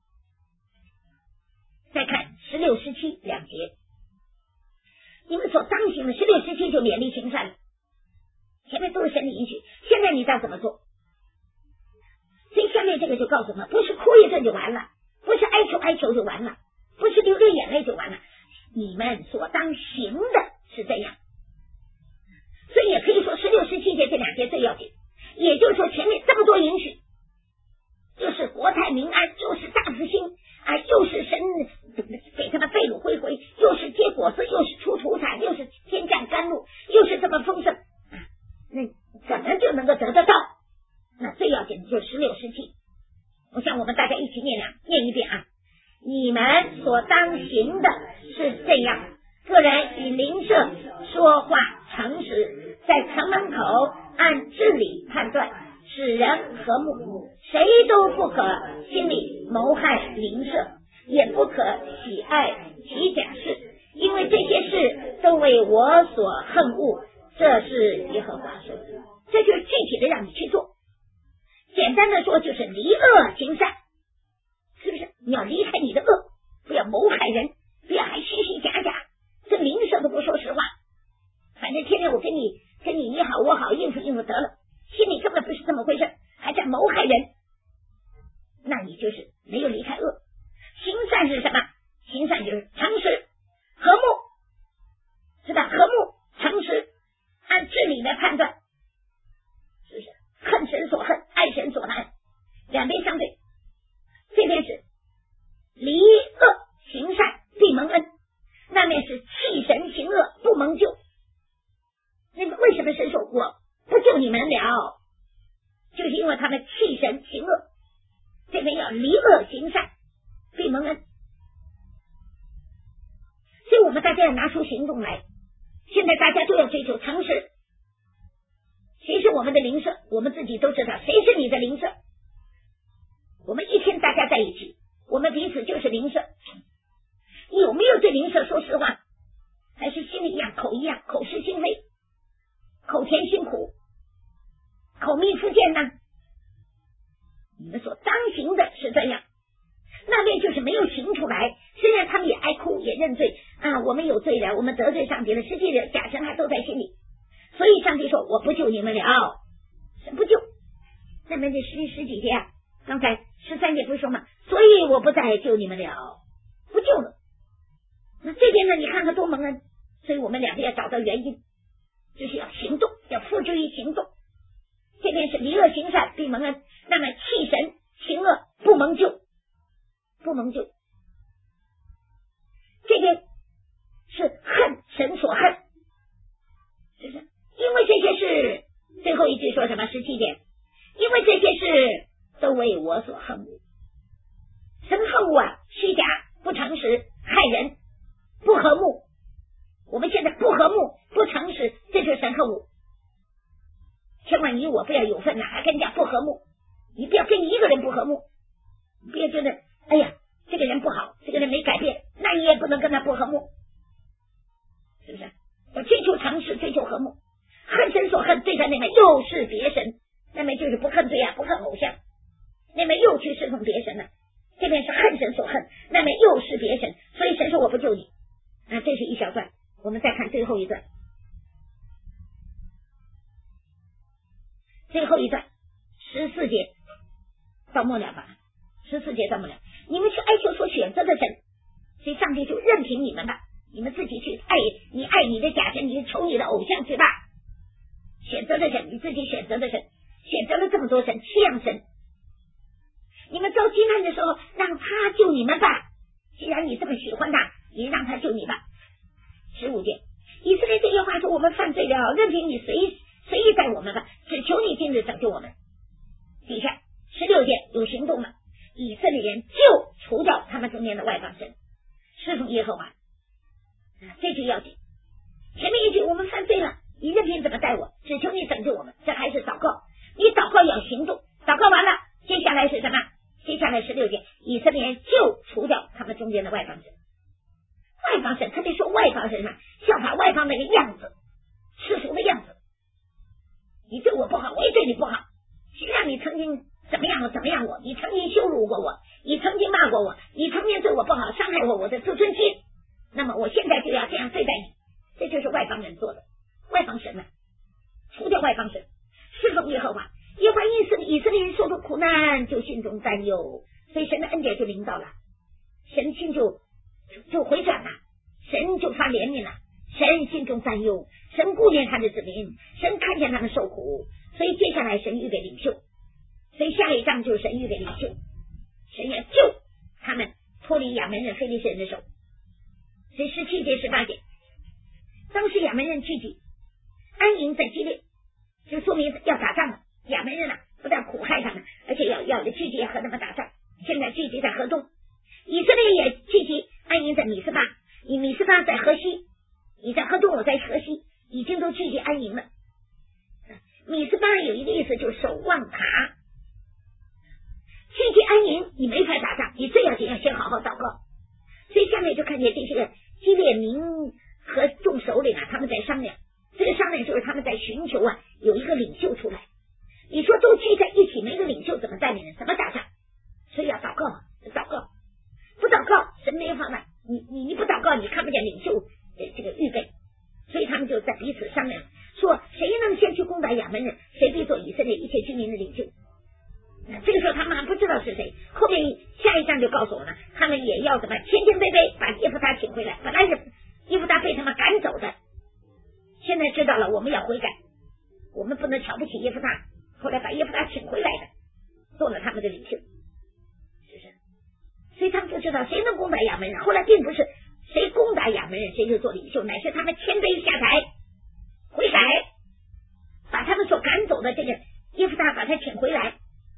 再看十六十七两节，你们所当行的十六十七就勉励行善了，前面都是神的允许，现在你知道怎么做？所以下面这个就告诉我们，不是哭一阵就完了，不是哀求哀求就完了，不是流流眼泪就完了，你们所当行的是这样。所以也可以说十六十七节这两节最要紧，也就是说前面这么多允许，就是国泰民安，就是大复兴啊，又是神给他们被掳归回，又是结果子，又是出土产，又是天降甘露，又是这么丰盛，啊、那怎么就能够得得到？那最要紧的就是十六十七，我想我们大家一起念两念一遍啊！你们所当行的是这样，个人以邻舍说话诚实，在城门口按治理判断，使人和睦，谁都不可心里谋害邻舍，也不可喜爱其假事，因为这些事都为我所恨恶，这是耶和华说的。这就是具体的让你去做。简单的说就是离恶行善，是不是？你要离开你的恶，不要谋害人，不要还虚虚假假，这邻舍都不说实话，反正天天我跟你跟你你好我好应付应付得了，心里根本不是这么回事，还在谋害人，那你就是没有离开恶。行善是什么？行善就是诚实和睦，是吧？和睦诚实，按治理来判断，是不是？恨神所恨，爱神所爱，两边相对。这边是离恶行善必蒙恩，那面是弃神行恶不蒙救。那个为什么神说我不救你们了？就是因为他们弃神行恶，这边要离恶行善必蒙恩。所以我们大家要拿出行动来，现在大家都要追求诚实。谁是我们的邻舍？我们自己都知道谁是你的邻舍。我们一天大家在一起，我们彼此就是邻舍。你有没有对邻舍说实话？还是心里一样口一样，口是心非，口甜心苦，口蜜腹剑呢？你们所当行的是这样，那边就是没有行出来，虽然他们也哀哭也认罪啊，我们有罪了，我们得罪上帝了，实际的假神还都在心里。所以上帝说我不救你们了，神不救。那么这十十几节啊，刚才十三节不是说吗？所以我不再救你们了，不救了。那这边呢，你看看多蒙恩。所以我们两个要找到原因，就是要行动，要付诸于行动。 这边是离恶行善必蒙恩，那么弃神行恶不蒙救，不蒙救。这边是恨神所恨，是不是？因为这些事，最后一句说什么？十七点，因为这些事都为我所恨恶。神恨恶啊，虚假、不诚实、害人、不和睦。我们现在不和睦、不诚实，这就是神恨恶。千万你我不要有份呐，还跟人家不和睦。你不要跟一个人不和睦，你不要觉得哎呀这个人不好，这个人没改变，那你也不能跟他不和睦，是不是？要追求诚实，追求和睦。恨神所恨，对他那么又是别神，那么就是不恨罪啊，不恨偶像，那么又去侍奉别神了。这边是恨神所恨，那么又是别神，所以神说我不救你啊。这是一小段，我们再看最后一段，最后一段十四节到末了吧，十四节到末了，你们去哀求所选择的神，所以上帝就任凭你们吧，你们自己去爱，你爱你的假神，你求你的偶像去吧。选择的神，你自己选择的神，选择了这么多神，七样神，你们遭饥难的时候让他救你们吧，既然你这么喜欢他，你让他救你吧。十五节，以色列这些话说我们犯罪了，任凭你随随意待我们吧，只求你今日拯救我们。底下十六节有行动了，以色列人就除掉他们中间的外邦神，侍奉耶和华，这句要紧。前面一句我们犯罪了，你任凭怎么待我，只求你拯救我们，这还是祷告。你祷告要行动，祷告完了接下来是什么？接下来十六节，以色列人就除掉他们中间的外邦神。外邦神，他得说外邦神上效法外邦那个样子，世俗的样子。你对我不好，我也对你不好，谁让你曾经怎么样怎么样我，你曾经羞辱过我，你曾经骂过我，你曾经对我不好，伤害过我的自尊心，那么我现在就要这样对待你。这就是外邦人做的。外邦神呢，除掉外邦神，侍奉耶和华。耶和华以色列以色列人受的苦难就心中担忧，所以神的恩典就临到了，神心就就回转了，神就发怜悯了，神心中担忧，神顾念他的子民，神看见他们受苦，所以接下来神预备领袖，所以下一章就是神预备领袖，神要救他们脱离亚门人非利士人的手。所以十七节十八节，当时亚门人聚集安营在基列，就说明要打仗了。亚门人啊，不但苦害他们，而且要要的聚集和他们打仗。现在聚集在河东，以色列也聚集安营在米斯巴，以米斯巴在河西，你在河东，我在河西，已经都聚集安营了。米斯巴有一个意思就是守望塔，聚集安营，你没法打仗，你最要紧要先好好祷告。所以下面就看见这些个基列民和众首领啊，他们在商量，这个商量就是他们在寻求啊有一个领袖出来。你说都聚在一起，没个领袖怎么带领人，怎么打仗？所以要祷告嘛，祷告，不祷告神没有办法，你你你不祷告，你看不见领袖的这个预备。所以他们就在彼此商量，说谁能先去攻打亚门人，谁必做以色列一切居民的领袖。这个时候他们还不知道是谁，后面下一章就告诉我们，他们也要怎么谦谦卑卑把耶弗他请回来。本来是耶弗他被他们赶走的，现在知道了，我们要悔改，我们不能瞧不起耶弗他，后来把耶弗他请回来的，做了他们的领袖，是不是？所以他们不知道谁能攻打亚门人，后来并不是谁攻打亚门人谁就做领袖，乃是他们谦卑下台悔改，把他们所赶走的这个耶弗他把他请回来，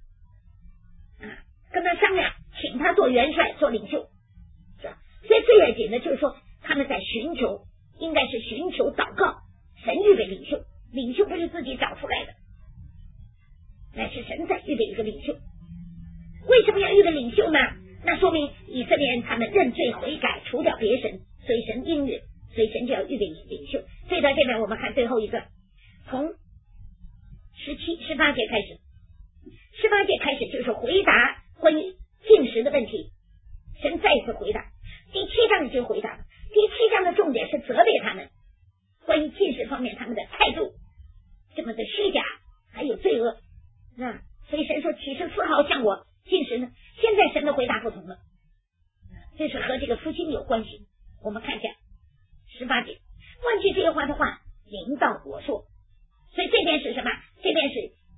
跟他商量，请他做元帅做领袖，是吧？所以最要紧的就是说他们在寻求，应该是寻求祷告，神预备领袖，领袖不是自己找出来的，乃是神在预备一个领袖。为什么要预备领袖呢？那说明以色列人他们认罪悔改，除掉别神，所以神应允，所以神就要预备领袖。所以到这边我们看最后一个，从十七十八节开始，十八节开始就是回答关于禁食的问题，神再一次回答。第七章已经回答了，第七章的重点是责备他们关于禁食方面他们的态度这么的虚假还有罪恶，啊，所以神说岂是丝毫像我禁食呢？现在神的回答不同了，这是和这个福音有关系。我们看一下十八节，万句这些话的话临到我说，所以这边是什么？这边是这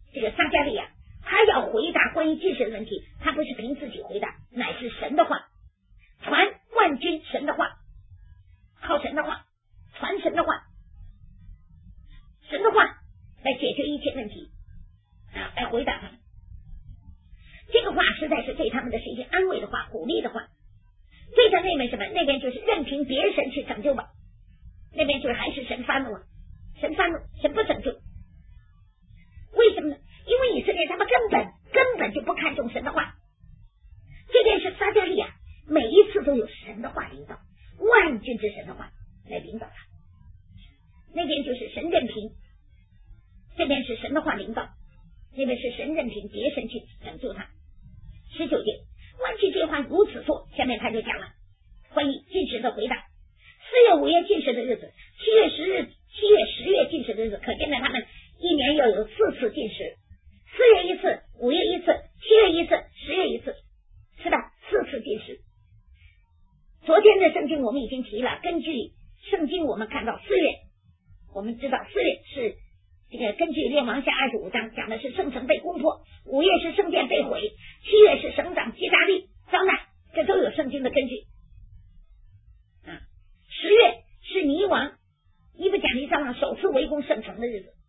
加利亚，他要回答关于进食的问题，他不是凭自己回答，乃是神的话，传万军神的话，靠神的话，传神的话，神的话来解决一切问题啊，来回答他们。这个话实在是对他们的是一些安慰的话，鼓励的话。对着那边什么？那边就是任凭别神去拯救吧，那边就是还是神发怒了，神发怒，神不拯救。为什么呢？因为以色列他们根本根本就不看重神的话。这边是撒迦利亚，每一次都有神的话领导，万军之神的话来领导他。那边就是神任凭，这边是神的话领导，那边是神任凭别神去拯救他。十九节，万军这话如此说，下面他就讲了关于禁食的回答。四月五月禁食的日子，七月十日七月十月禁食的日子，可见呢他们一年要有四次禁食，四月一次，五月一次，七月一次，十月一次，是吧？四次禁食。昨天的圣经我们已经提了，根据圣经我们看到四月，我们知道四月是这个根据列王下二十五章讲的是圣城被攻破，五月是圣殿被毁，七月是省长基大利遭难，这都有圣经的根据啊。十月是尼王尼布甲尼撒王首次围攻圣城的日子，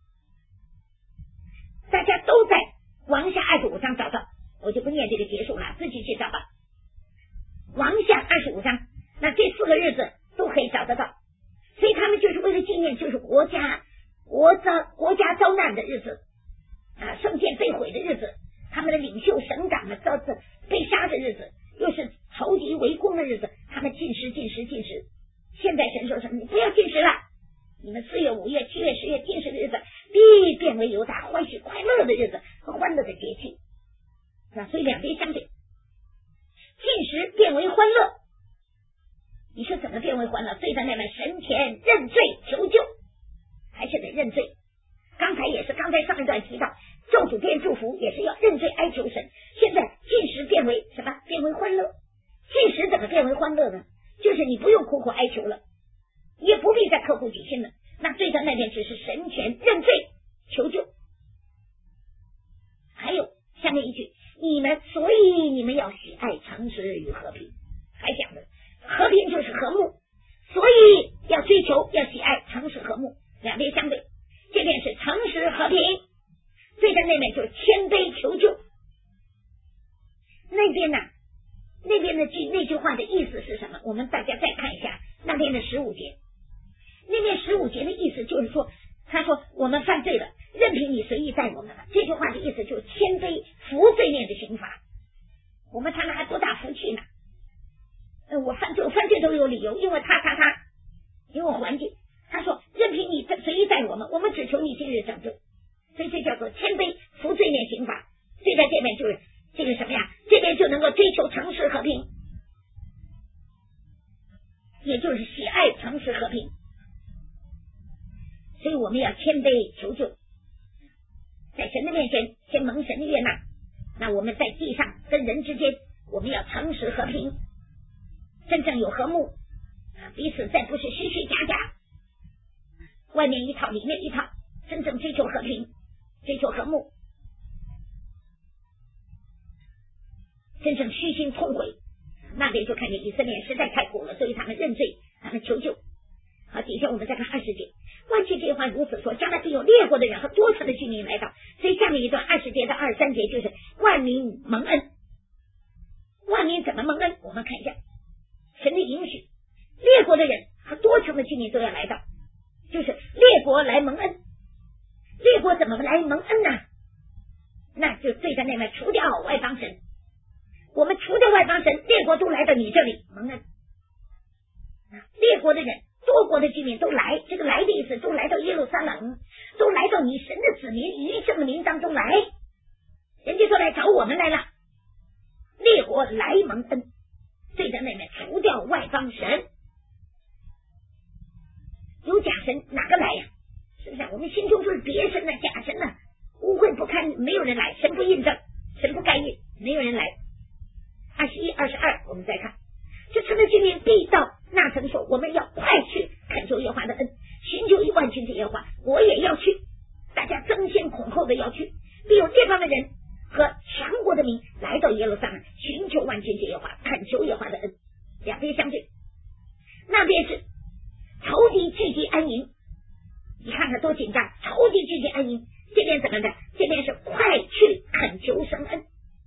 大家都在王下二十五章找到，我就不念这个结束了，自己去找吧。王下二十五章，那这四个日子都可以找得到，所以他们就是为了纪念，就是国家国遭国家遭难的日子啊，圣殿被毁的日子，他们的领袖省长的遭被杀的日子，又是仇敌围攻的日子，他们禁食禁食禁食。现在神说什么？你不要禁食了，你们四月五月七月十月禁食的日子必变为犹大欢喜快乐的日子和欢乐的节气。那所以两边相对，禁食变为欢乐。你说怎么变为欢乐？罪在那边神前认罪求救，还是得认罪。刚才也是刚才上一段提到咒诅变祝福，也是要认罪哀求神。现在禁食变为什么？变为欢乐。禁食怎么变为欢乐呢？就是你不用苦苦哀求了，你也不必再刻苦己心了，那罪在那边只是神前认罪求救。还有下面一句，你们所以你们要喜爱诚实与和平，还讲的和平就是和睦，所以要追求要喜爱诚实和睦，两边相对。这边是诚实和平，对在那边就是谦卑求救。那边呢，那边的句那句话的意思是什么？我们大家再看一下那边的十五节，那边十五节的意思就是说，他说我们犯罪了，任凭你随意待我们了。这句话的意思就是谦卑服罪孽的刑罚。我们常常还不大服气呢，呃，我犯罪我犯罪都有理由，因为他他他因为环境。他说任凭你随意待我们，我们只求你今日拯救。所以这叫做谦卑服罪孽刑罚。所以在这边就是这个什么呀？这边就能够追求诚实和平，也就是喜爱诚实和平。所以我们要谦卑求救，在神的面前先蒙神的悦纳。那我们在地上跟人之间，我们要诚实和平，真正有和睦，彼此再不是虚虚假假，外面一套里面一套，真正追求和平，追求和睦，真正虚心痛悔。那边就看见以色列实在太苦了，所以他们认罪，他们求救。好，底下我们再看二十节，万军这话如此说，将来必有列国的人和多层的居民来到。所以下面一段二十节到二十三节就是万民蒙恩。万民怎么蒙恩？我们看一下神的允许，列国的人和多层的居民都要来到，就是列国来蒙恩。列国怎么来蒙恩呢？那就对在那边除掉外邦神，我们除掉外邦神，列国都来到你这里蒙恩。列国的人多国的居民都来，这个来的意思都来到耶路撒冷，都来到你神的子民余剩的民当中来，人家都来找我们来了。列国来蒙恩，对在那边除掉外邦神。有假神哪个来呀？是不是我们心中就是别神呢？假神呢？污秽不堪，没有人来，神不印证，神不该印，没有人来。二十一二十二我们再看，这城的居民必到那城说，我们要快去恳求耶和华的恩，寻求一万军之耶和华，我也要去，大家争先恐后的要去。必有这方面耶路撒冷，寻求万军之耶和华，恳求耶和华的恩。两边相对，那边是仇敌聚集安营，你看看多紧张，仇敌聚集安营，这边怎么的？这边是快去恳求神恩。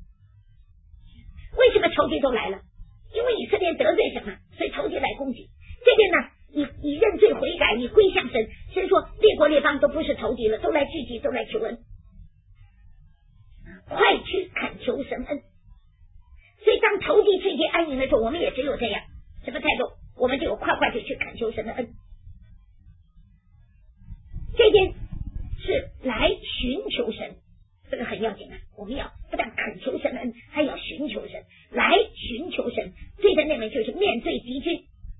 为什么仇敌都来了？因为以色列得罪神了，所以仇敌来攻击。这边呢，你你认罪悔改，你归向神，所以说列国列邦都不是仇敌了，都来聚集，都来求恩，快去恳求神恩。所以当仇敌聚集安营的时候，我们也只有这样，什么态度？我们就有快快的去恳求神的恩。这边是来寻求神，这个很要紧啊！我们要不但恳求神的恩，还要寻求神，来寻求神。对的那边就是面对敌军，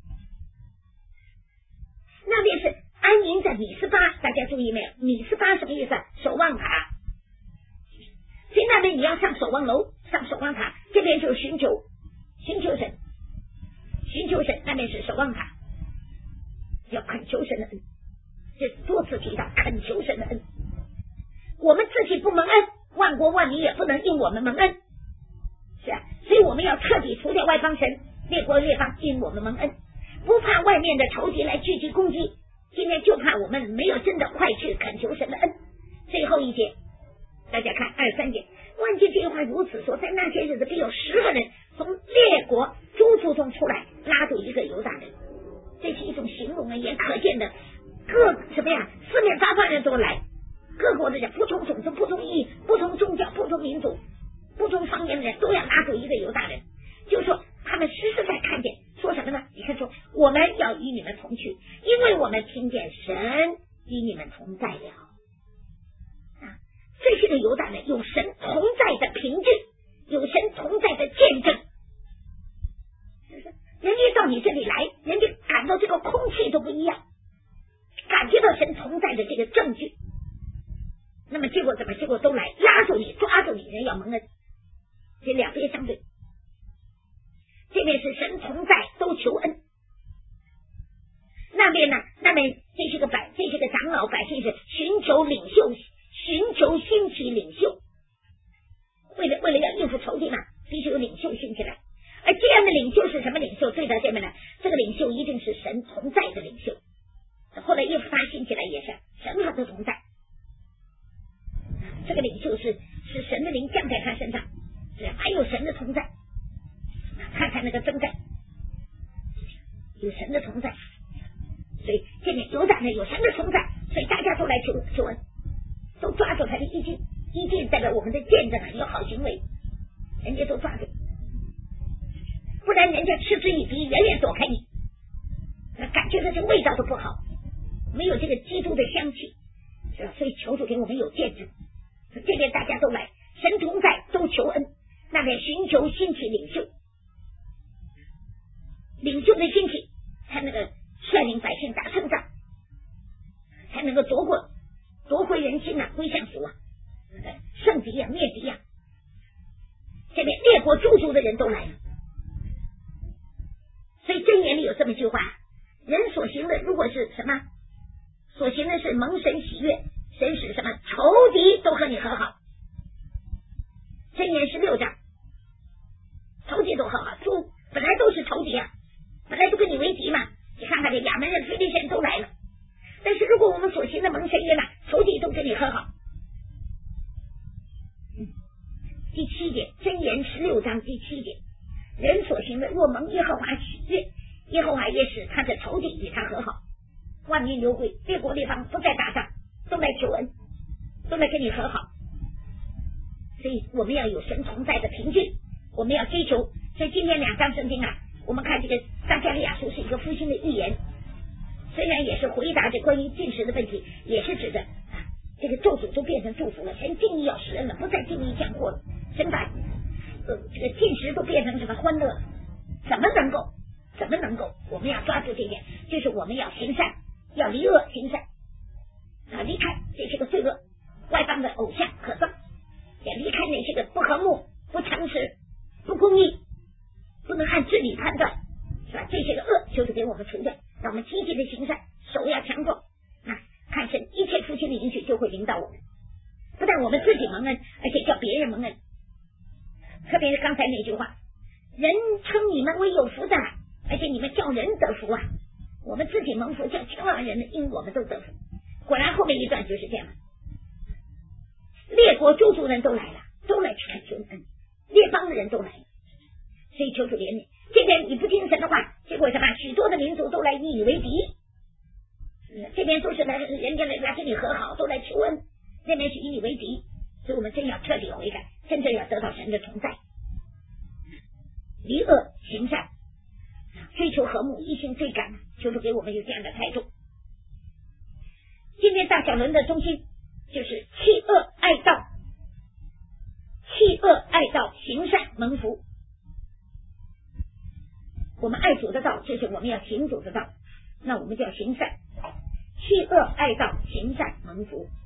那边是安营在米斯巴，大家注意没有？米斯巴什么意思？守望塔。所以那边你要上守望楼，上守望塔，这边就是寻求寻求神，寻求神，那边是守望塔，要恳求神的恩。这多次提到恳求神的恩，我们自己不蒙恩，万国万民也不能因我们蒙恩，是啊，所以我们要彻底除掉外邦神，列国列邦因我们蒙恩，不怕外面的仇敌来聚集攻击，今天就怕我们没有真的快去恳求神的恩。最后一节，大家看二三节，万军之耶和华如此说，在那些日子必有十个人从列国诸族中出来，拉住一个犹大人。这是一种形容啊，也可见的各什么呀？四面八方人都来，各国的人，不同种族、不同意、不同宗教、不同民族、不同方言的人，都要拉住一个犹大人。就是说，他们实实在看见，说什么呢？你看说，我们要与你们同去，因为我们听见神与你们同在了。啊，这些个犹大人有神同在的凭据，有神同在的见证。人家到你这里来，人家感到这个空气都不一样，感觉到神同在的这个证据。那么结果怎么？结果都来拉住你，抓住你，人要蒙恩。这两边相对，这边是神同在，都求恩。那边呢？那边这是个百，这是个长老，百姓是寻求领袖，寻求兴起领袖。为了为了要应付仇敌嘛，必须有领袖兴起来。而这样的领袖是什么领袖？对到这边呢，这个领袖一定是神同在的领袖。后来耶夫他兴起来也是神和他同在，这个领袖是是神的灵降在他身上，还有神的同在。看看那个征战，有神的同在，所以这里犹大人有神的同在，所以大家都来求求恩，都抓住他的意境，意境代表我们的见证啊，有好行为，人家都抓住，不然人家嗤之以鼻，远远躲开你，感觉到这味道都不好，没有这个基督的香气，是吧？所以求主给我们有见证，这边大家都来，神同在，都求恩，那边寻求兴起领袖，领袖的兴起才能够率领百姓打胜仗，才能够夺过夺回人心啊，归向主啊，胜敌啊，灭敌啊。这边列国诸族的人都来了，所以箴言里有这么一句话，人所行的如果是什么，所行的是蒙神喜悦，神使什么仇敌都和你和好。箴言十六章，仇敌都和好，诸本来都是仇敌啊，本来都跟你为敌嘛，你看看这亚门人、非利士人都来了，但是如果我们所行的蒙神悦纳，仇敌都跟你和好。嗯，第七节，箴言十六章第七节，人所行的若蒙耶和华喜悦，耶和华也使他的仇敌与他和好，万民流归，列国列邦不再打仗，都来求恩，都来跟你和好。所以我们要有神同在的凭据，我们要追求。所以今天两章圣经啊，我们看这个撒迦利亚书是一个复兴的预言，虽然也是回答这关于禁食的问题，也是指的啊，这个咒诅都变成祝福了，神定义要施恩了，不再定义降祸了，神把呃这个禁食都变成什么欢乐了，怎么能够怎么能够？我们要抓住这点，就是我们要行善，要离恶行善啊，离开这些个罪恶外邦的偶像可憎，也离开那些个不和睦、不诚实、不公义，不能按治理判断，是吧？这些个恶就是给我们除掉，让我们积极的行善，手要强壮啊！看神一切福气的允许就会领导我们，不但我们自己蒙恩，而且叫别人蒙恩。 特别是刚才那句话，人称你们为有福的，而且你们叫人得福啊，我们自己蒙福，叫千万人因我们都得福。果然后面一段就是这样，列国诸族人都来了，都来去看求恩，列邦的人都来了，所以求主怜悯。这边你不听神的话，结果什么？许多的民族都来以你为敌，这边都是来人家来来跟你和好，都来求恩，那边是以你为敌，所以我们真要彻底悔改，真正要得到神的同在，离恶行善，追求和睦，一心追赶，求主给我们有这样的态度。今天大小轮的中心就是弃恶爱道，弃恶爱道，行善蒙福。我们爱主的道，就是我们要行主的道，那我们就要行善，弃恶爱道，行善蒙福。